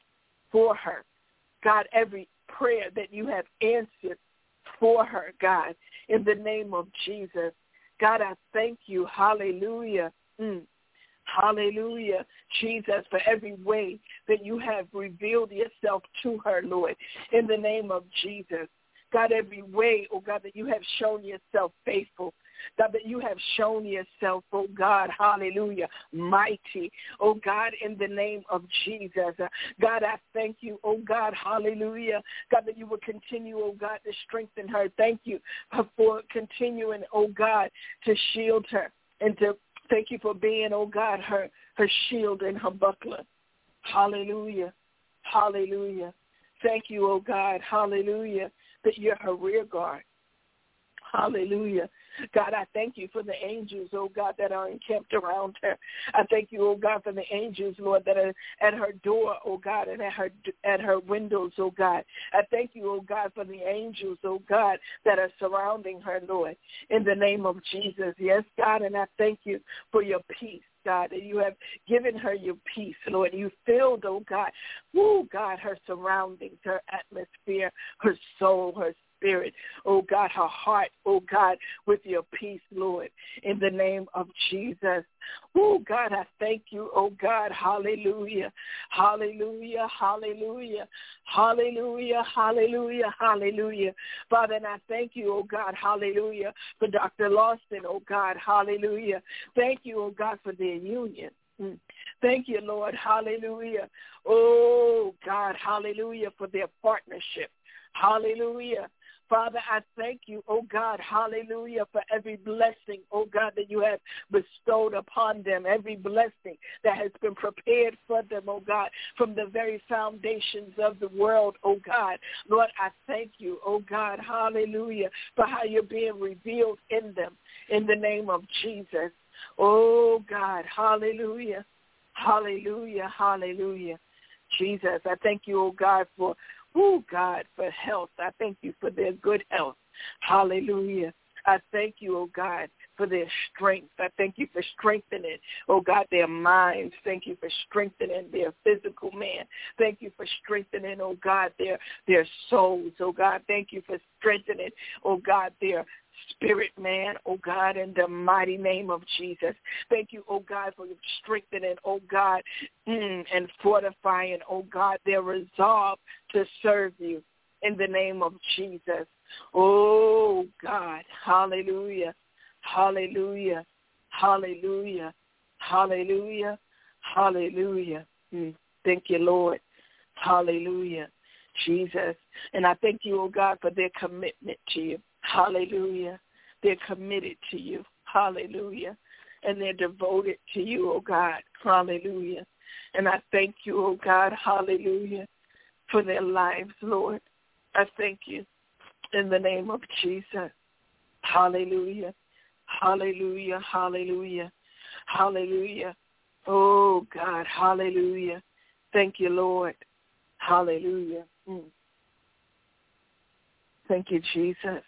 for her. God, every prayer that you have answered for her, God, in the name of Jesus. God, I thank you, hallelujah. Hallelujah, Jesus, for every way that you have revealed yourself to her, Lord, in the name of Jesus. God, every way, oh God, that you have shown yourself faithful. God, that you have shown yourself, oh God, hallelujah, mighty, oh God, in the name of Jesus. God, I thank you, oh God, hallelujah. God, that you will continue, oh God, to strengthen her. Thank you for continuing, oh God, to shield her and to thank you for being, oh God, her shield and her buckler. Hallelujah. Hallelujah. Thank you, oh God, hallelujah, that you're her rear guard. Hallelujah. God, I thank you for the angels, oh God, that are encamped around her. I thank you, oh God, for the angels, Lord, that are at her door, oh God, and at her windows, oh God. I thank you, oh God, for the angels, oh God, that are surrounding her, Lord, in the name of Jesus. Yes, God, and I thank you for your peace, God, that you have given her your peace, Lord. You filled, oh God, God, her surroundings, her atmosphere, her soul, her spirit, oh God, her heart, oh God, with your peace, Lord, in the name of Jesus. Oh God, I thank you, oh God, hallelujah, hallelujah, hallelujah, hallelujah, hallelujah, hallelujah. Father, and I thank you, oh God, hallelujah, for Dr. Lawson, oh God, hallelujah. Thank you, oh God, for their union. Thank you, Lord, hallelujah. Oh God, hallelujah, for their partnership. Hallelujah. Father, I thank you, oh God, hallelujah, for every blessing, oh God, that you have bestowed upon them, every blessing that has been prepared for them, oh God, from the very foundations of the world, oh God. Lord, I thank you, oh God, hallelujah, for how you're being revealed in them in the name of Jesus. Oh God, hallelujah, hallelujah, hallelujah. Jesus, I thank you, oh God, for God, for health. I thank you for their good health. Hallelujah. I thank you, oh God, for their strength. I thank you for strengthening, oh God, their minds. Thank you for strengthening their physical man. Thank you for strengthening, oh God, their souls. Oh God, thank you for strengthening, oh God, their spirit, man, oh God, in the mighty name of Jesus. Thank you, oh God, for strengthening, oh God, and fortifying, oh God, their resolve to serve you in the name of Jesus. Oh God, hallelujah, hallelujah, hallelujah, hallelujah, hallelujah. Thank you, Lord. Hallelujah, Jesus. And I thank you, oh God, for their commitment to you. Hallelujah. They're committed to you. Hallelujah. And they're devoted to you, oh God. Hallelujah. And I thank you, oh God. Hallelujah. For their lives, Lord. I thank you in the name of Jesus. Hallelujah. Hallelujah. Hallelujah. Hallelujah. Oh, God. Hallelujah. Thank you, Lord. Hallelujah. Thank you, Jesus.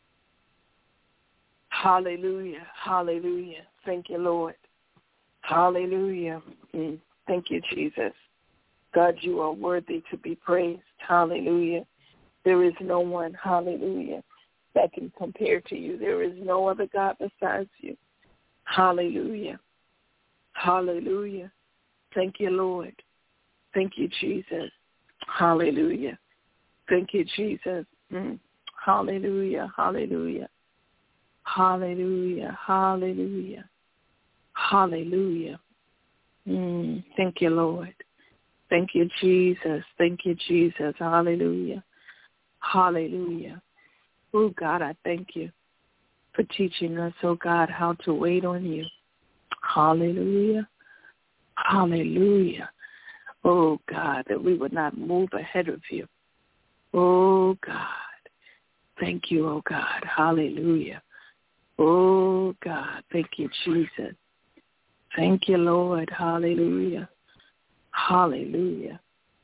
Hallelujah. Hallelujah. Thank you, Lord. Hallelujah. Thank you, Jesus. God, you are worthy to be praised. Hallelujah. There is no one, hallelujah, that can compare to you. There is no other God besides you. Hallelujah. Hallelujah. Thank you, Lord. Thank you, Jesus. Hallelujah. Thank you, Jesus. Hallelujah. Hallelujah. Hallelujah. Hallelujah. Hallelujah. Thank you, Lord. Thank you, Jesus. Thank you, Jesus. Hallelujah. Hallelujah. Oh, God, I thank you for teaching us, oh, God, how to wait on you. Hallelujah. Hallelujah. Oh, God, that we would not move ahead of you. Oh, God. Thank you, oh, God. Hallelujah. Oh, God. Thank you, Jesus. Thank you, Lord. Hallelujah. Hallelujah.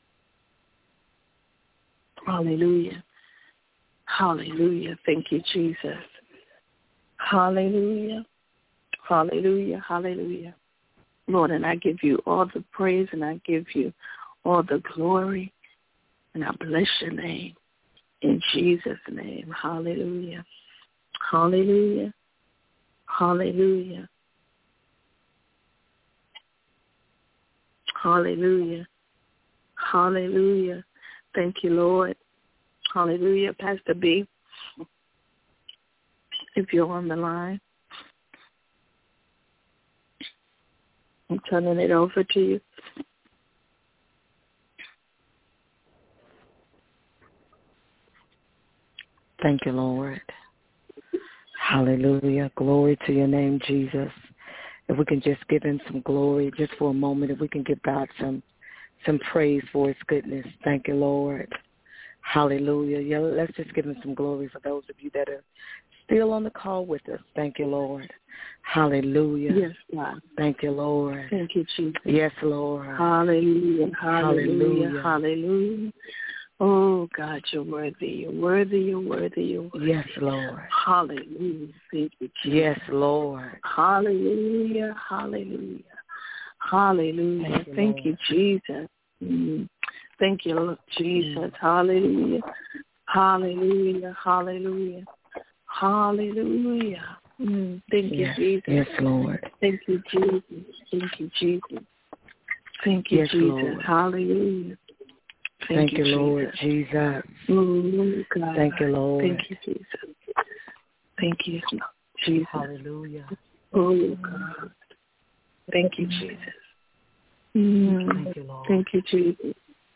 Hallelujah. Hallelujah. Thank you, Jesus. Hallelujah. Hallelujah. Hallelujah. Lord, and I give you all the praise and I give you all the glory and I bless your name in Jesus' name. Hallelujah. Hallelujah. Hallelujah. Hallelujah. Hallelujah. Thank you, Lord. Hallelujah. Pastor B, if you're on the line, I'm turning it over to you. Thank you, Lord. Hallelujah. Glory to your name, Jesus. If we can just give him some glory just for a moment, if we can give God some praise for his goodness. Thank you, Lord. Hallelujah. Yeah, let's just give him some glory for those of you that are still on the call with us. Thank you, Lord. Hallelujah. Yes, God. Thank you, Lord. Thank you, Jesus. Yes, Lord. Hallelujah. Hallelujah. Hallelujah. Oh, God, you're worthy. You're worthy. You're worthy. You're worthy. Yes, Lord. Hallelujah. Thank you, Jesus. Yes, Lord. Hallelujah. Hallelujah. Hallelujah. Thank you, Jesus. Thank you, Lord Jesus. Hallelujah. Hallelujah. Hallelujah. Hallelujah. Thank you, Jesus. Yes, Lord. Thank you, Jesus. Thank you, Jesus. Thank you, Jesus. Lord. Hallelujah. Thank you, Lord Jesus. Oh, God. Thank you, Lord. Thank you, Jesus. Thank you, Jesus. Hallelujah. Oh, God. Thank you, Jesus. Thank you, Lord. Thank you, Jesus.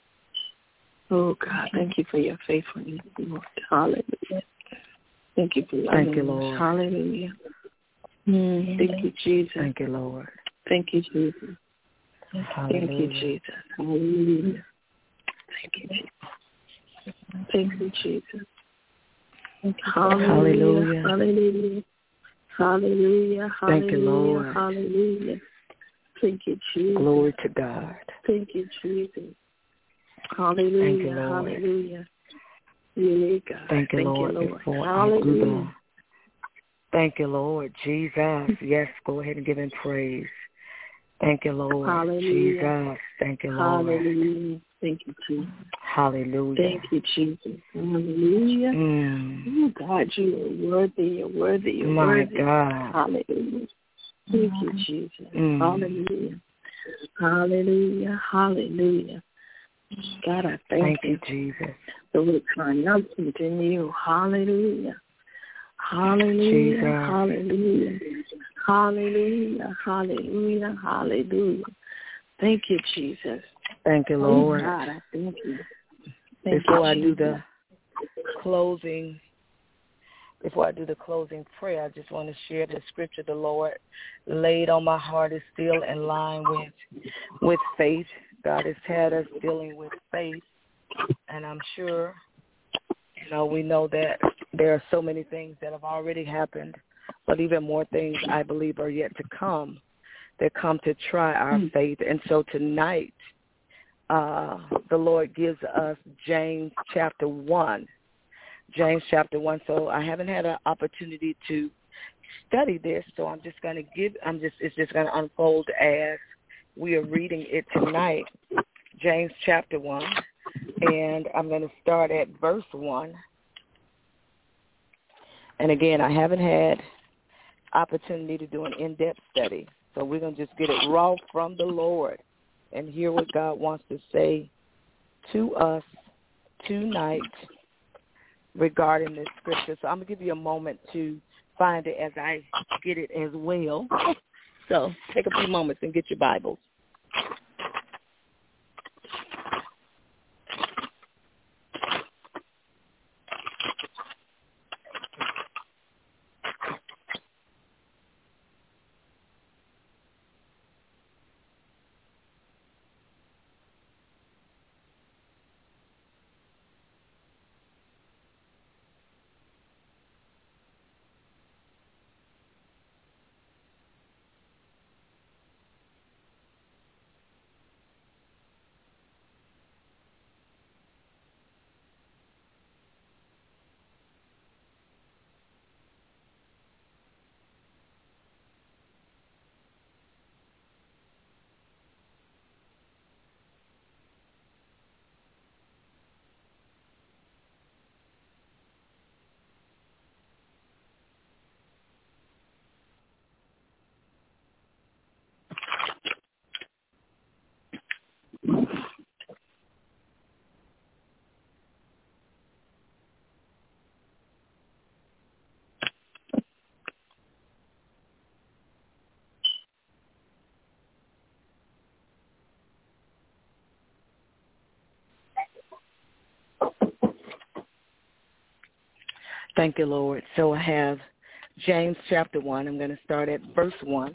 Oh, God, thank you for your faithfulness, Lord. Hallelujah. Thank you for loving Thank you, Lord. us. Hallelujah. Thank you, Jesus. Thank you, Lord. Thank you, Jesus. Hallelujah. Thank you, Jesus. Hallelujah. Thank you, Jesus. Thank you, Jesus. Hallelujah. Hallelujah. Hallelujah. Thank you, Lord. Hallelujah. Thank you, Jesus. Glory to God. Thank you, Jesus. Hallelujah. Thank you, Lord. Hallelujah. Yeah, God. Thank you, Lord. Hallelujah. Thank you, Lord. Jesus. Yes, go ahead and give him praise. Thank you, Lord. Hallelujah. Jesus. Thank you, Lord. Hallelujah. Thank you, Jesus. Hallelujah. Thank you, Jesus. Hallelujah. Oh, God, you are worthy. You're worthy. You're worthy. My God. Hallelujah. Thank you, Jesus. Hallelujah. Hallelujah. Hallelujah. God, I thank you, Jesus. So we're triumphant in you. Hallelujah. Hallelujah. Jesus. Hallelujah. Hallelujah. Hallelujah. Hallelujah. Thank you, Jesus. Thank you, Lord. Oh, God, I thank you. Before I do the closing prayer, I just want to share the scripture the Lord laid on my heart is still in line with faith. God has had us dealing with faith, and I'm sure, we know that there are so many things that have already happened, but even more things I believe are yet to come that come to try our faith. And so tonight, the Lord gives us James chapter 1. James chapter 1. So I haven't had an opportunity to study this, so I'm just going to it's just going to unfold as we are reading it tonight. James chapter 1, and I'm going to start at verse 1. And again, I haven't had opportunity to do an in-depth study, so we're going to just get it raw from the Lord and hear what God wants to say to us tonight regarding this scripture. So I'm going to give you a moment to find it as I get it as well. So take a few moments and get your Bibles. Thank you, Lord. So I have James chapter 1. I'm going to start at verse 1.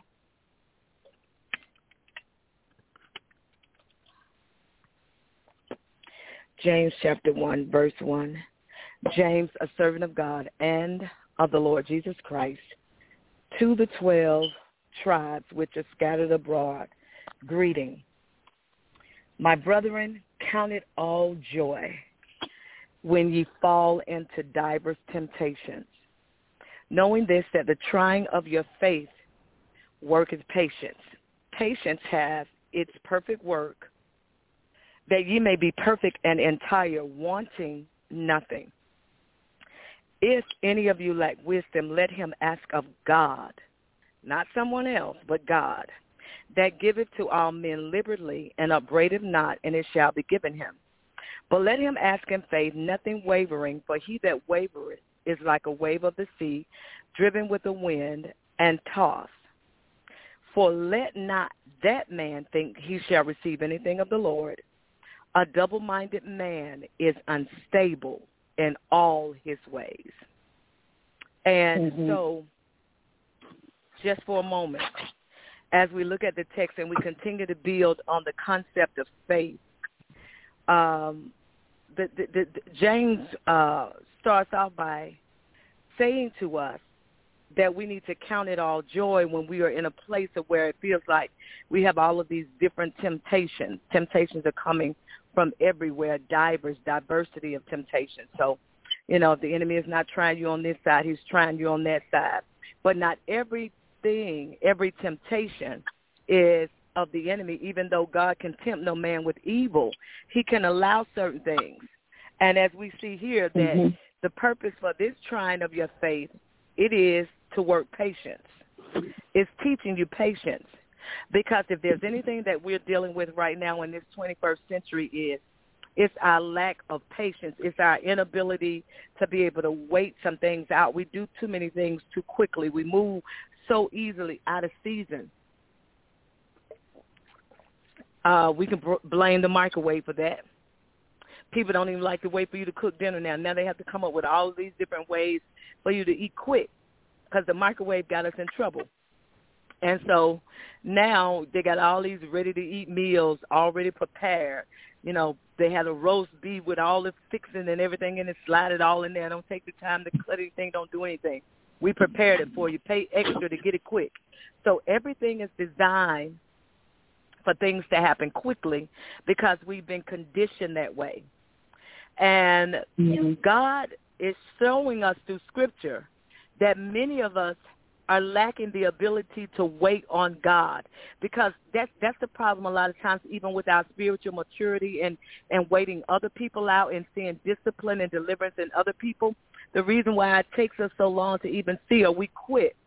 James chapter 1, verse 1. James, a servant of God and of the Lord Jesus Christ, to the 12 tribes which are scattered abroad, greeting. My brethren, count it all joy when ye fall into divers temptations, knowing this, that the trying of your faith worketh patience. Patience hath its perfect work, that ye may be perfect and entire, wanting nothing. If any of you lack wisdom, let him ask of God, not someone else, but God, that giveth to all men liberally and upbraideth not, and it shall be given him. But let him ask in faith, nothing wavering, for he that wavereth is like a wave of the sea, driven with the wind and tossed. For let not that man think he shall receive anything of the Lord. A double-minded man is unstable in all his ways. And so, just for a moment, as we look at the text and we continue to build on the concept of faith, James starts off by saying to us that we need to count it all joy when we are in a place of where it feels like we have all of these different temptations. Temptations are coming from everywhere, diversity of temptations. So, if the enemy is not trying you on this side, he's trying you on that side. But not every temptation is of the enemy. Even though God can tempt no man with evil, he can allow certain things. And as we see here, that the purpose for this trying of your faith, it is to work patience. It's teaching you patience. Because if there's anything that we're dealing with right now in this 21st century, it's our lack of patience. It's our inability to be able to wait some things out. We do too many things too quickly. We move so easily out of season. We can blame the microwave for that. People don't even like to wait for you to cook dinner now. Now they have to come up with all of these different ways for you to eat quick because the microwave got us in trouble. And so now they got all these ready-to-eat meals already prepared. You know, they had a roast beef with all the fixing and everything in it, slide it all in there. Don't take the time to cut anything, don't do anything. We prepared it for you. Pay extra to get it quick. So everything is designed for things to happen quickly because we've been conditioned that way. And God is showing us through Scripture that many of us are lacking the ability to wait on God, because that's the problem a lot of times, even with our spiritual maturity and waiting other people out and seeing discipline and deliverance in other people. The reason why it takes us so long to even see or we quit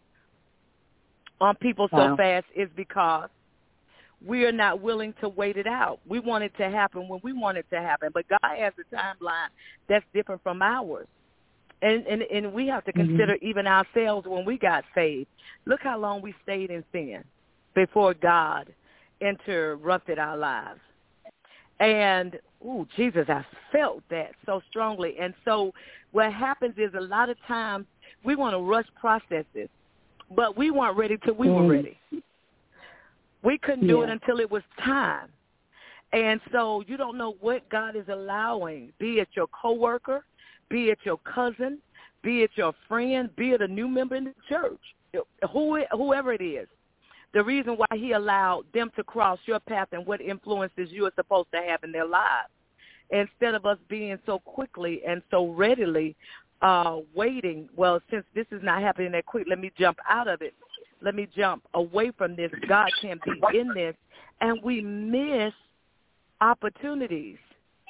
on people so fast is because we are not willing to wait it out. We want it to happen when we want it to happen, but God has a timeline that's different from ours. And we have to consider even ourselves when we got saved. Look how long we stayed in sin before God interrupted our lives. And, Jesus, I felt that so strongly. And so what happens is a lot of times we want to rush processes, but we weren't ready till we were ready. We couldn't do it until it was time. And so you don't know what God is allowing, be it your coworker, be it your cousin, be it your friend, be it a new member in the church, whoever it is. The reason why he allowed them to cross your path and what influences you are supposed to have in their lives. Instead of us being so quickly and so readily waiting, well, since this is not happening that quick, let me jump out of it. Let me jump away from this. God can't be in this. And we miss opportunities.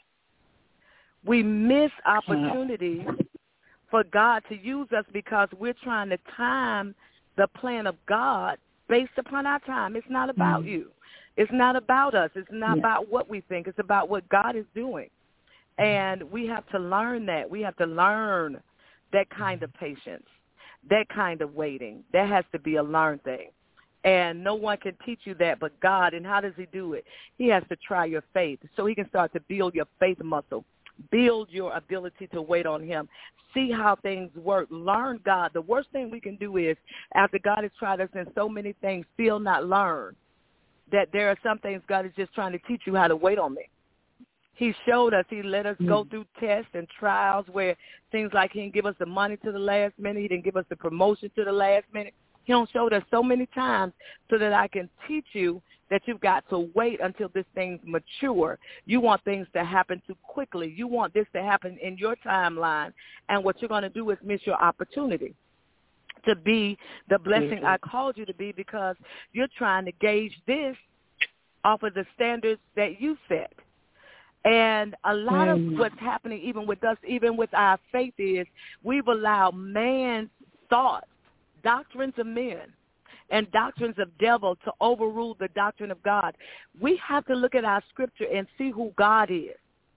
We miss opportunities for God to use us because we're trying to time the plan of God based upon our time. It's not about you. It's not about us. It's not about what we think. It's about what God is doing. And we have to learn that. We have to learn that kind of patience, that kind of waiting. That has to be a learned thing. And no one can teach you that but God. And how does he do it? He has to try your faith so he can start to build your faith muscle. Build your ability to wait on him. See how things work. Learn God. The worst thing we can do is, after God has tried us in so many things, still not learn that there are some things God is just trying to teach you how to wait on me. He showed us. He let us go through tests and trials where things like he didn't give us the money to the last minute. He didn't give us the promotion to the last minute. He don't showed us so many times so that I can teach you that you've got to wait until this thing's mature. You want things to happen too quickly. You want this to happen in your timeline, and what you're going to do is miss your opportunity to be the blessing I called you to be, because you're trying to gauge this off of the standards that you set. And a lot of what's happening even with us, even with our faith, is we've allowed man's thoughts, doctrines of men, and doctrines of devil to overrule the doctrine of God. We have to look at our scripture and see who God is.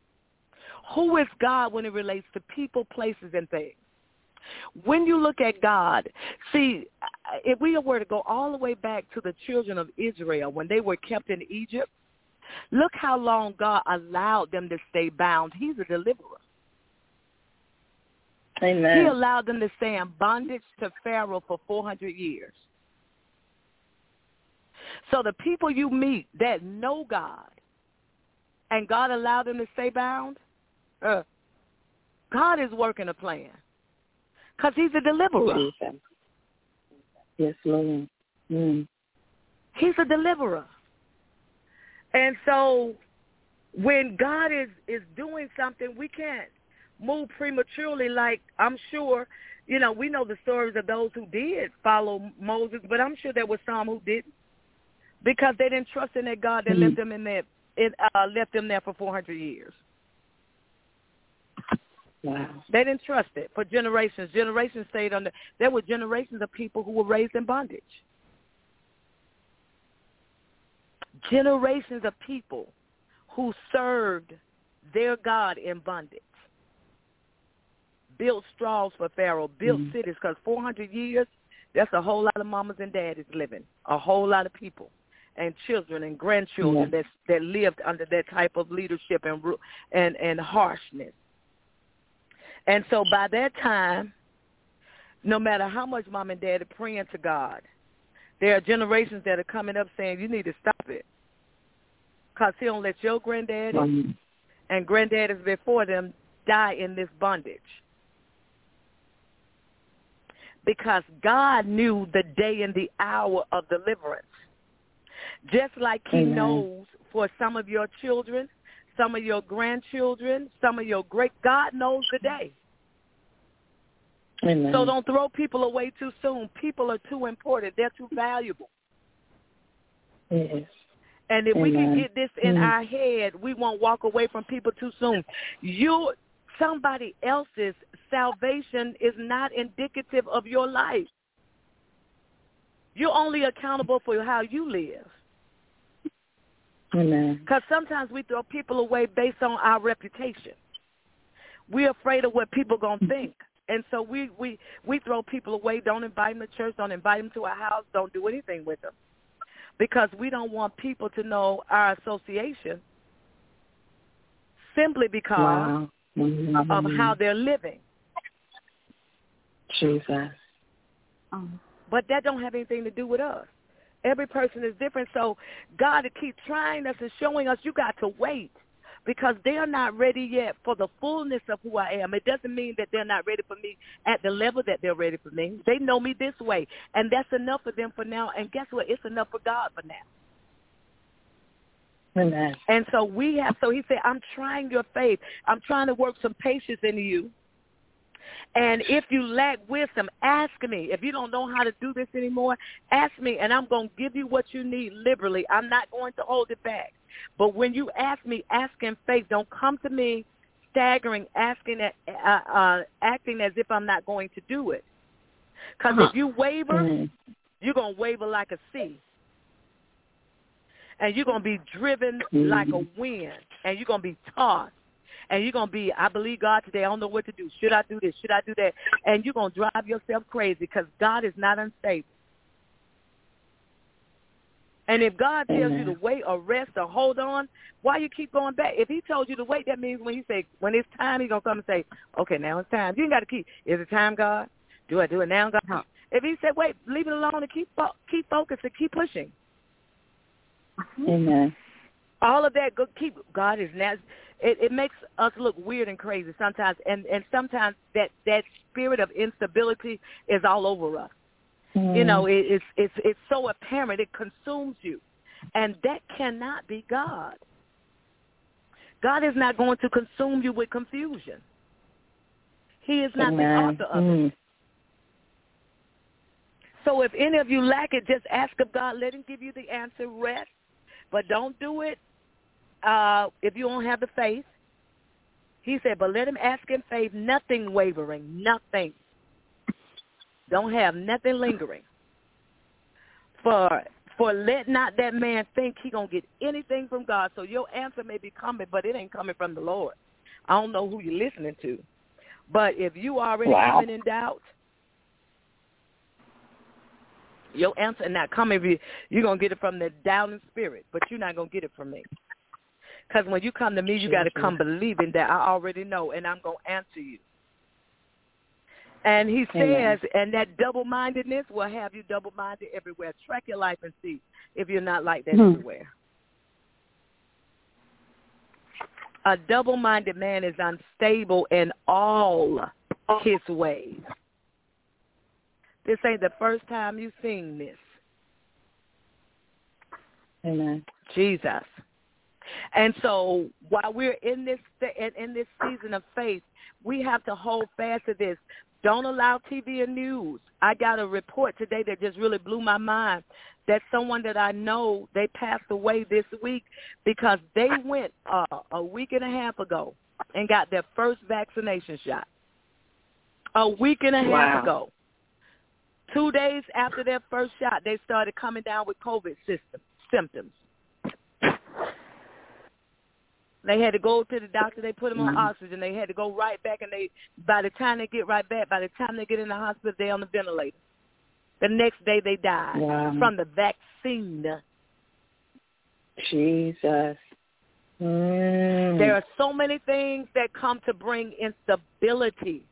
Who is God when it relates to people, places, and things? When you look at God, see, if we were to go all the way back to the children of Israel when they were kept in Egypt, look how long God allowed them to stay bound. He's a deliverer. Amen. He allowed them to stay in bondage to Pharaoh for 400 years. So the people you meet that know God and God allowed them to stay bound, God is working a plan because he's a deliverer. Yes, Lord. He's a deliverer. And so when God is doing something, we can't move prematurely. Like, I'm sure, we know the stories of those who did follow Moses, but I'm sure there were some who didn't, because they didn't trust in that God that left them in there. It left them there for 400 years. Wow. They didn't trust it for generations. Generations stayed under. There were generations of people who were raised in bondage. Generations of people who served their God in bondage. Built straws for Pharaoh, built cities, because 400 years, that's a whole lot of mamas and daddies living, a whole lot of people. and children and grandchildren that lived under that type of leadership and harshness. And so by that time, no matter how much mom and dad are praying to God, there are generations that are coming up saying, you need to stop it, because he don't let your granddaddy and granddaddies before them die in this bondage. Because God knew the day and the hour of deliverance. Just like he knows for some of your children, some of your grandchildren, some of your God knows the day. Amen. So don't throw people away too soon. People are too important. They're too valuable. Yes. And if we can get this in our head, we won't walk away from people too soon. Somebody else's salvation is not indicative of your life. You're only accountable for how you live. Amen. Because sometimes we throw people away based on our reputation. We're afraid of what people are going to think. And so we throw people away, don't invite them to church, don't invite them to our house, don't do anything with them. Because we don't want people to know our association simply because of how they're living. Jesus. But that don't have anything to do with us. Every person is different. So God to keep trying us and showing us you got to wait, because they're not ready yet for the fullness of who I am. It doesn't mean that they're not ready for me at the level that they're ready for me. They know me this way, and that's enough for them for now. And guess what? It's enough for God for now. Amen. And so he said, I'm trying your faith. I'm trying to work some patience into you. And if you lack wisdom, ask me. If you don't know how to do this anymore, ask me, and I'm going to give you what you need liberally. I'm not going to hold it back. But when you ask me, ask in faith. Don't come to me staggering, acting as if I'm not going to do it. Because if you waver, you're going to waver like a sea. And you're going to be driven like a wind. And you're going to be tossed. And you're going to be, I believe God today, I don't know what to do. Should I do this? Should I do that? And you're going to drive yourself crazy, because God is not unstable. And if God tells you to wait or rest or hold on, why you keep going back? If he told you to wait, that means when it's time, he's going to come and say, okay, now it's time. You ain't got to keep, is it time, God? Do I do it now, God? If he said, wait, leave it alone and keep focused and keep pushing. Amen. All of that, God is now. It makes us look weird and crazy sometimes, and sometimes that spirit of instability is all over us. You know, it's so apparent, it consumes you, and that cannot be God. God is not going to consume you with confusion. He is not the author of it. So if any of you lack it, just ask of God. Let him give you the answer. Rest, but don't do it if you don't have the faith. He said, but let him ask in faith, nothing wavering, nothing. Don't have nothing lingering. For let not that man think he going to get anything from God. So your answer may be coming, but it ain't coming from the Lord. I don't know who you're listening to. But if you already coming in doubt, your answer not coming, you're going to get it from the doubting spirit, but you're not going to get it from me. Because when you come to me, you got to come believing that I already know, and I'm going to answer you. And he says, and that double-mindedness will have you double-minded everywhere. Track your life and see if you're not like that everywhere. A double-minded man is unstable in all his ways. This ain't the first time you've seen this. Amen. Jesus. And so while we're in this season of faith, we have to hold fast to this. Don't allow TV and news. I got a report today that just really blew my mind, that someone that I know, they passed away this week because they went a week and a half ago and got their first vaccination shot. A week and a half ago. 2 days after their first shot, they started coming down with COVID symptoms. They had to go to the doctor. They put them on oxygen. They had to go right back, and by the time they get right back, by the time they get in the hospital, they're on the ventilator. The next day they died from the vaccine. Jesus. There are so many things that come to bring instability.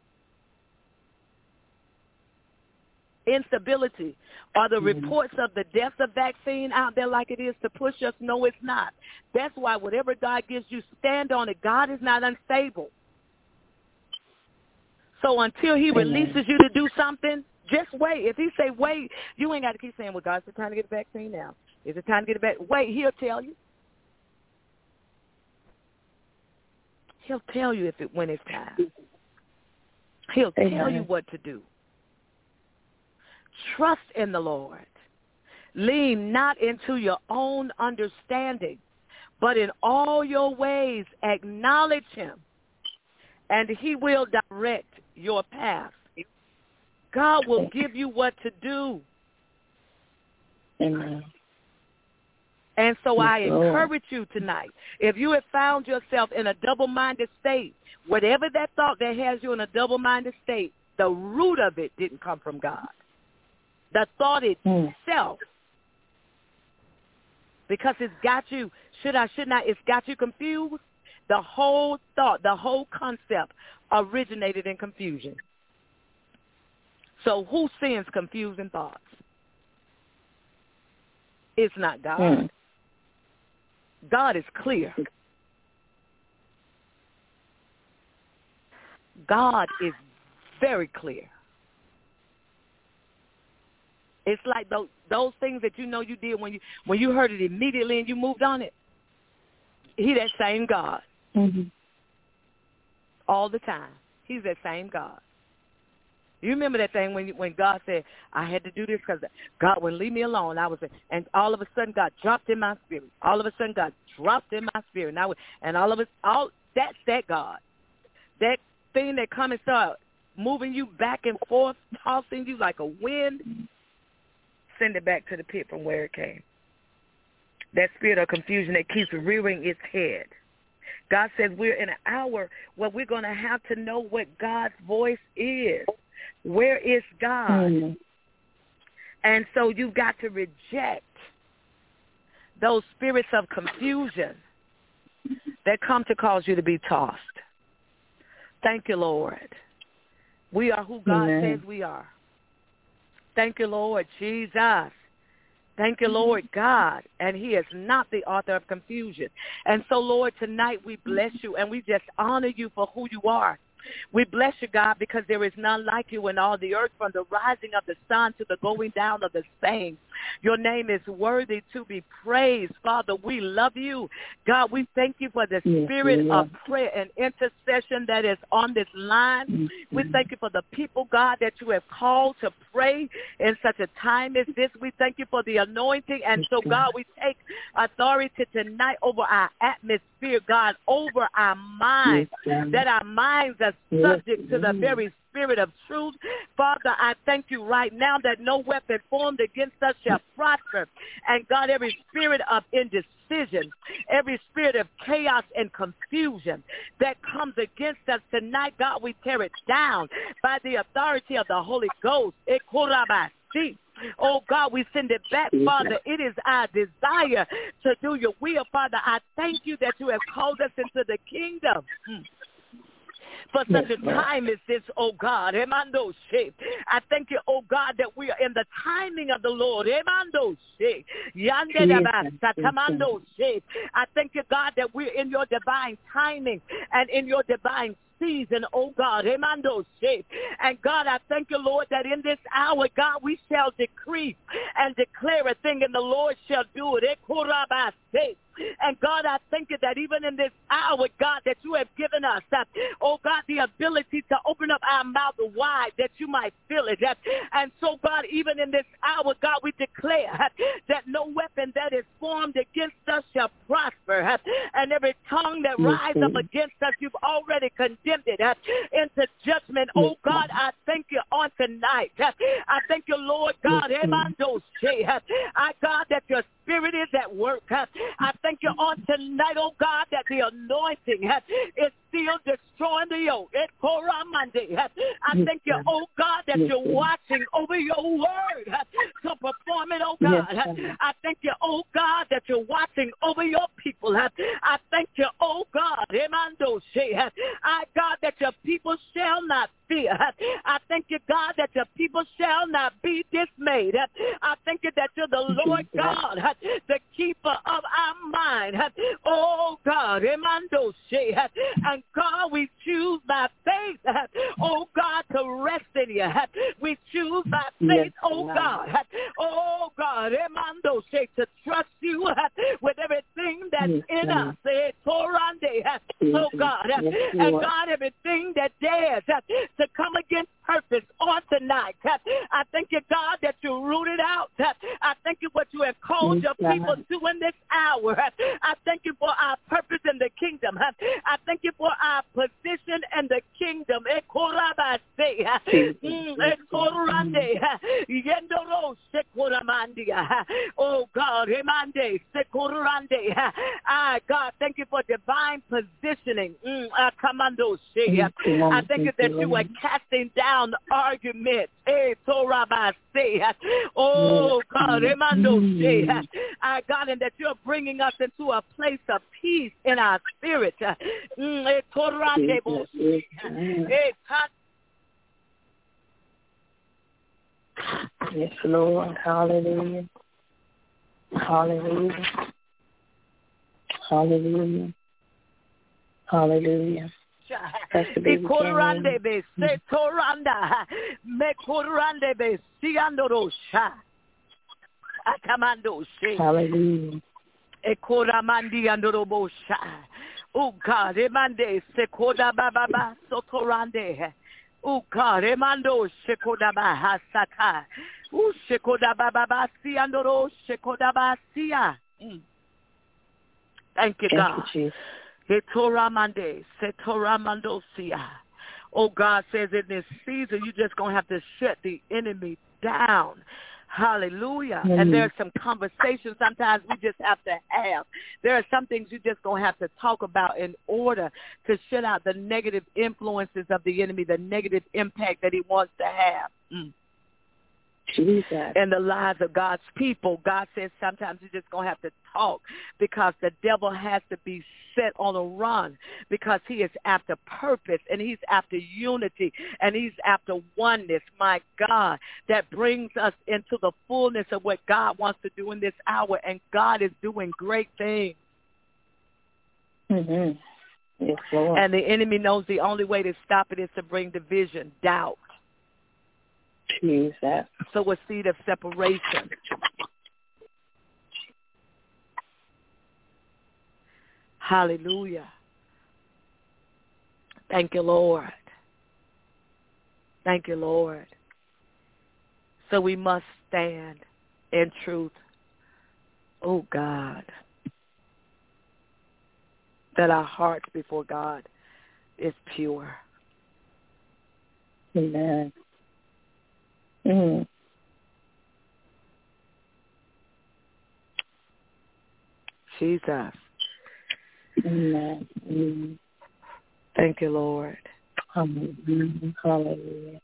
Instability. Are the reports of the deaths of vaccine out there like it is to push us? No, it's not. That's why whatever God gives you, stand on it. God is not unstable. So until he releases you to do something, just wait. If he say wait, you ain't got to keep saying, well, God, it's time to get the vaccine now. Is it time to get it back? Wait, he'll tell you. He'll tell you when it's time. He'll tell you what to do. Trust in the Lord. Lean not into your own understanding, but in all your ways acknowledge him, and he will direct your path. God will give you what to do. Amen. And so I encourage you tonight, if you have found yourself in a double-minded state, whatever that thought that has you in a double-minded state, the root of it didn't come from God. The thought itself, because it's got you, should I, it's got you confused. The whole thought, the whole concept originated in confusion. So who sends confusing thoughts? It's not God. God is clear. God is very clear. It's like those things that you know you did when you heard it immediately and you moved on it. He that same God. All the time. He's that same God. You remember that thing when God said, I had to do this because God wouldn't leave me alone. And all of a sudden God dropped in my spirit. All of a sudden God dropped in my spirit. That's that God. That thing that come and start moving you back and forth, tossing you like a wind, send it back to the pit from where it came. That spirit of confusion that keeps rearing its head. God says we're in an hour where we're going to have to know what God's voice is. Where is God? And so you've got to reject those spirits of confusion that come to cause you to be tossed. Thank you, Lord. We are who God says we are. Thank you, Lord Jesus. Thank you, Lord God. And he is not the author of confusion. And so, Lord, tonight we bless you and we just honor you for who you are. We bless you, God, because there is none like you in all the earth, from the rising of the sun to the going down of the same. Your name is worthy to be praised. Father, we love you. God, we thank you for the spirit of prayer and intercession that is on this line. We thank you for the people, God, that you have called to pray in such a time as this. We thank you for the anointing. And so, God, we take authority tonight over our atmosphere, God, over our minds, that our minds are subject to the very spirit of truth. Father, I thank you right now that no weapon formed against us shall prosper. And God, every spirit of indecision, every spirit of chaos and confusion that comes against us tonight, God, we tear it down by the authority of the Holy Ghost. Oh, God, we send it back, Father. It is our desire to do your will, Father. I thank you that you have called us into the kingdom for such a time as this, oh God. I thank you, oh God, that we are in the timing of the Lord. I thank you, God, that we're in your divine timing and in your divine season, oh God. And God, I thank you, Lord, that in this hour, God, we shall decree and declare a thing, and the Lord shall do it. And God, I thank you that even in this hour, God, that you have given us, oh God, the ability to open up our mouth wide that you might fill it. And so, God, even in this hour, God, we declare that no weapon that is formed against us shall prosper. And every tongue that rises up against us, you've already condemned it into judgment. Oh God, I thank you on tonight. I thank you, Lord God, God, that your spirit is at work. I thank you on tonight, oh God, that the anointing is still destroying the yoke. I thank you, oh God, that you're watching over your word to perform performing, oh God. Yes, I thank you, oh God, that you're watching over your people. I thank you, oh God, God, that your people shall not fear. I thank you, God, that your people shall not be dismayed. I thank you that you're the Lord God, the keeper of our mind. Oh God, and God, we choose by faith, oh God, to rest in you. We choose by faith, oh God, to trust you with everything that's in us. Oh God, and God, everything that dares to come against purpose on tonight. I thank you, God, that you rooted out. I thank you what you have called your people to in this hour. I thank you for our purpose in the kingdom. I thank you for our position in the kingdom. Oh God, God, thank you for divine positioning. I thank you that you are casting down arguments. Oh God, God, and that you're bringing us into a place of peace in our spirit. Yes, Lord. Hallelujah. Hallelujah. Hallelujah. Hallelujah. That's the baby Hallelujah. Oh God, Emande Sekoda Baba Sotorande. Oh God, Emando Sekoda Bahasaka. Oh Sekoda Baba Siandoro Sekoda Basia. Thank you, God. Setoramande, Setoramandosia. Oh, God says in this season, you're just going to have to shut the enemy down. Hallelujah. Mm-hmm. And there's some conversations sometimes we just have to have. There are some things you just going to have to talk about in order to shut out the negative influences of the enemy, the negative impact that he wants to have. Jesus. In the lives of God's people. God says sometimes you're just going to have to talk because the devil has to be set on a run because he is after purpose and he's after unity and he's after oneness, my God, that brings us into the fullness of what God wants to do in this hour, and God is doing great things. Mm-hmm. Yes, Lord. And the enemy knows the only way to stop it is to bring division, doubt. Jesus. So a seed of separation. Hallelujah. Thank you, Lord. Thank you, Lord. So we must stand in truth. Oh, God. That our hearts before God is pure. Amen. Mm. Jesus. Amen. Mm. Thank you, Lord. Hallelujah. Hallelujah.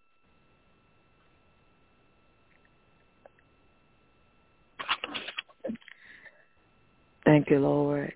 Thank you, Lord.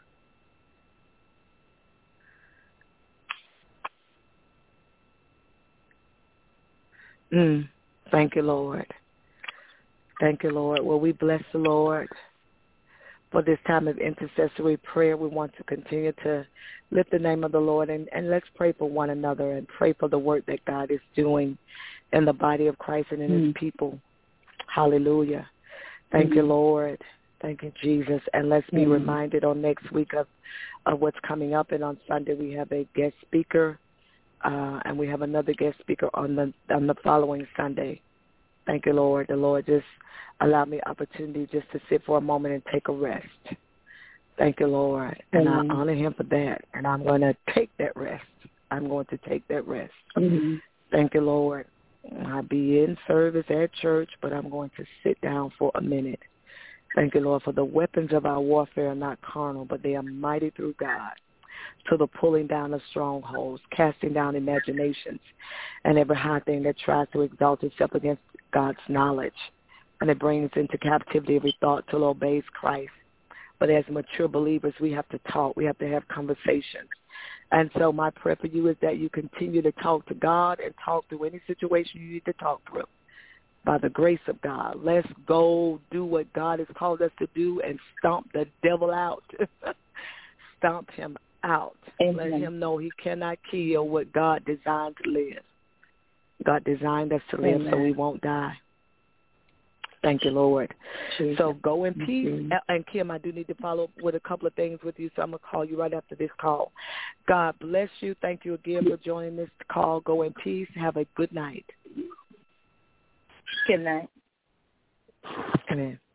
Thank you, Lord. Thank you, Lord. Well, we bless the Lord for this time of intercessory prayer. We want to continue to lift the name of the Lord, and let's pray for one another and pray for the work that God is doing in the body of Christ and in his people. Hallelujah. Thank you, Lord. Thank you, Jesus. And let's be reminded on next week of what's coming up. And on Sunday we have a guest speaker, and we have another guest speaker on the following Sunday. Thank you, Lord. The Lord just allowed me opportunity just to sit for a moment and take a rest. Thank you, Lord. And I honor him for that. And I'm going to take that rest. I'm going to take that rest. Thank you, Lord. I'll be in service at church, but I'm going to sit down for a minute. Thank you, Lord, for the weapons of our warfare are not carnal, but they are mighty through God, to the pulling down of strongholds, casting down imaginations, and every high thing that tries to exalt itself against God's knowledge. and it brings into captivity every thought till it obeys Christ. But as mature believers, we have to talk. We have to have conversations. And so my prayer for you is that you continue to talk to God and talk through any situation you need to talk through. By the grace of God, let's go do what God has called us to do and stomp the devil out. Stomp him out. Amen. Let him know he cannot kill what God designed to live. God designed us to live. Amen. So we won't die. Thank you, Lord. Jesus. So go in peace. Mm-hmm. And, Kim, I do need to follow up with a couple of things with you, so I'm going to call you right after this call. God bless you. Thank you again for joining this call. Go in peace. Have a good night. Good night. Amen.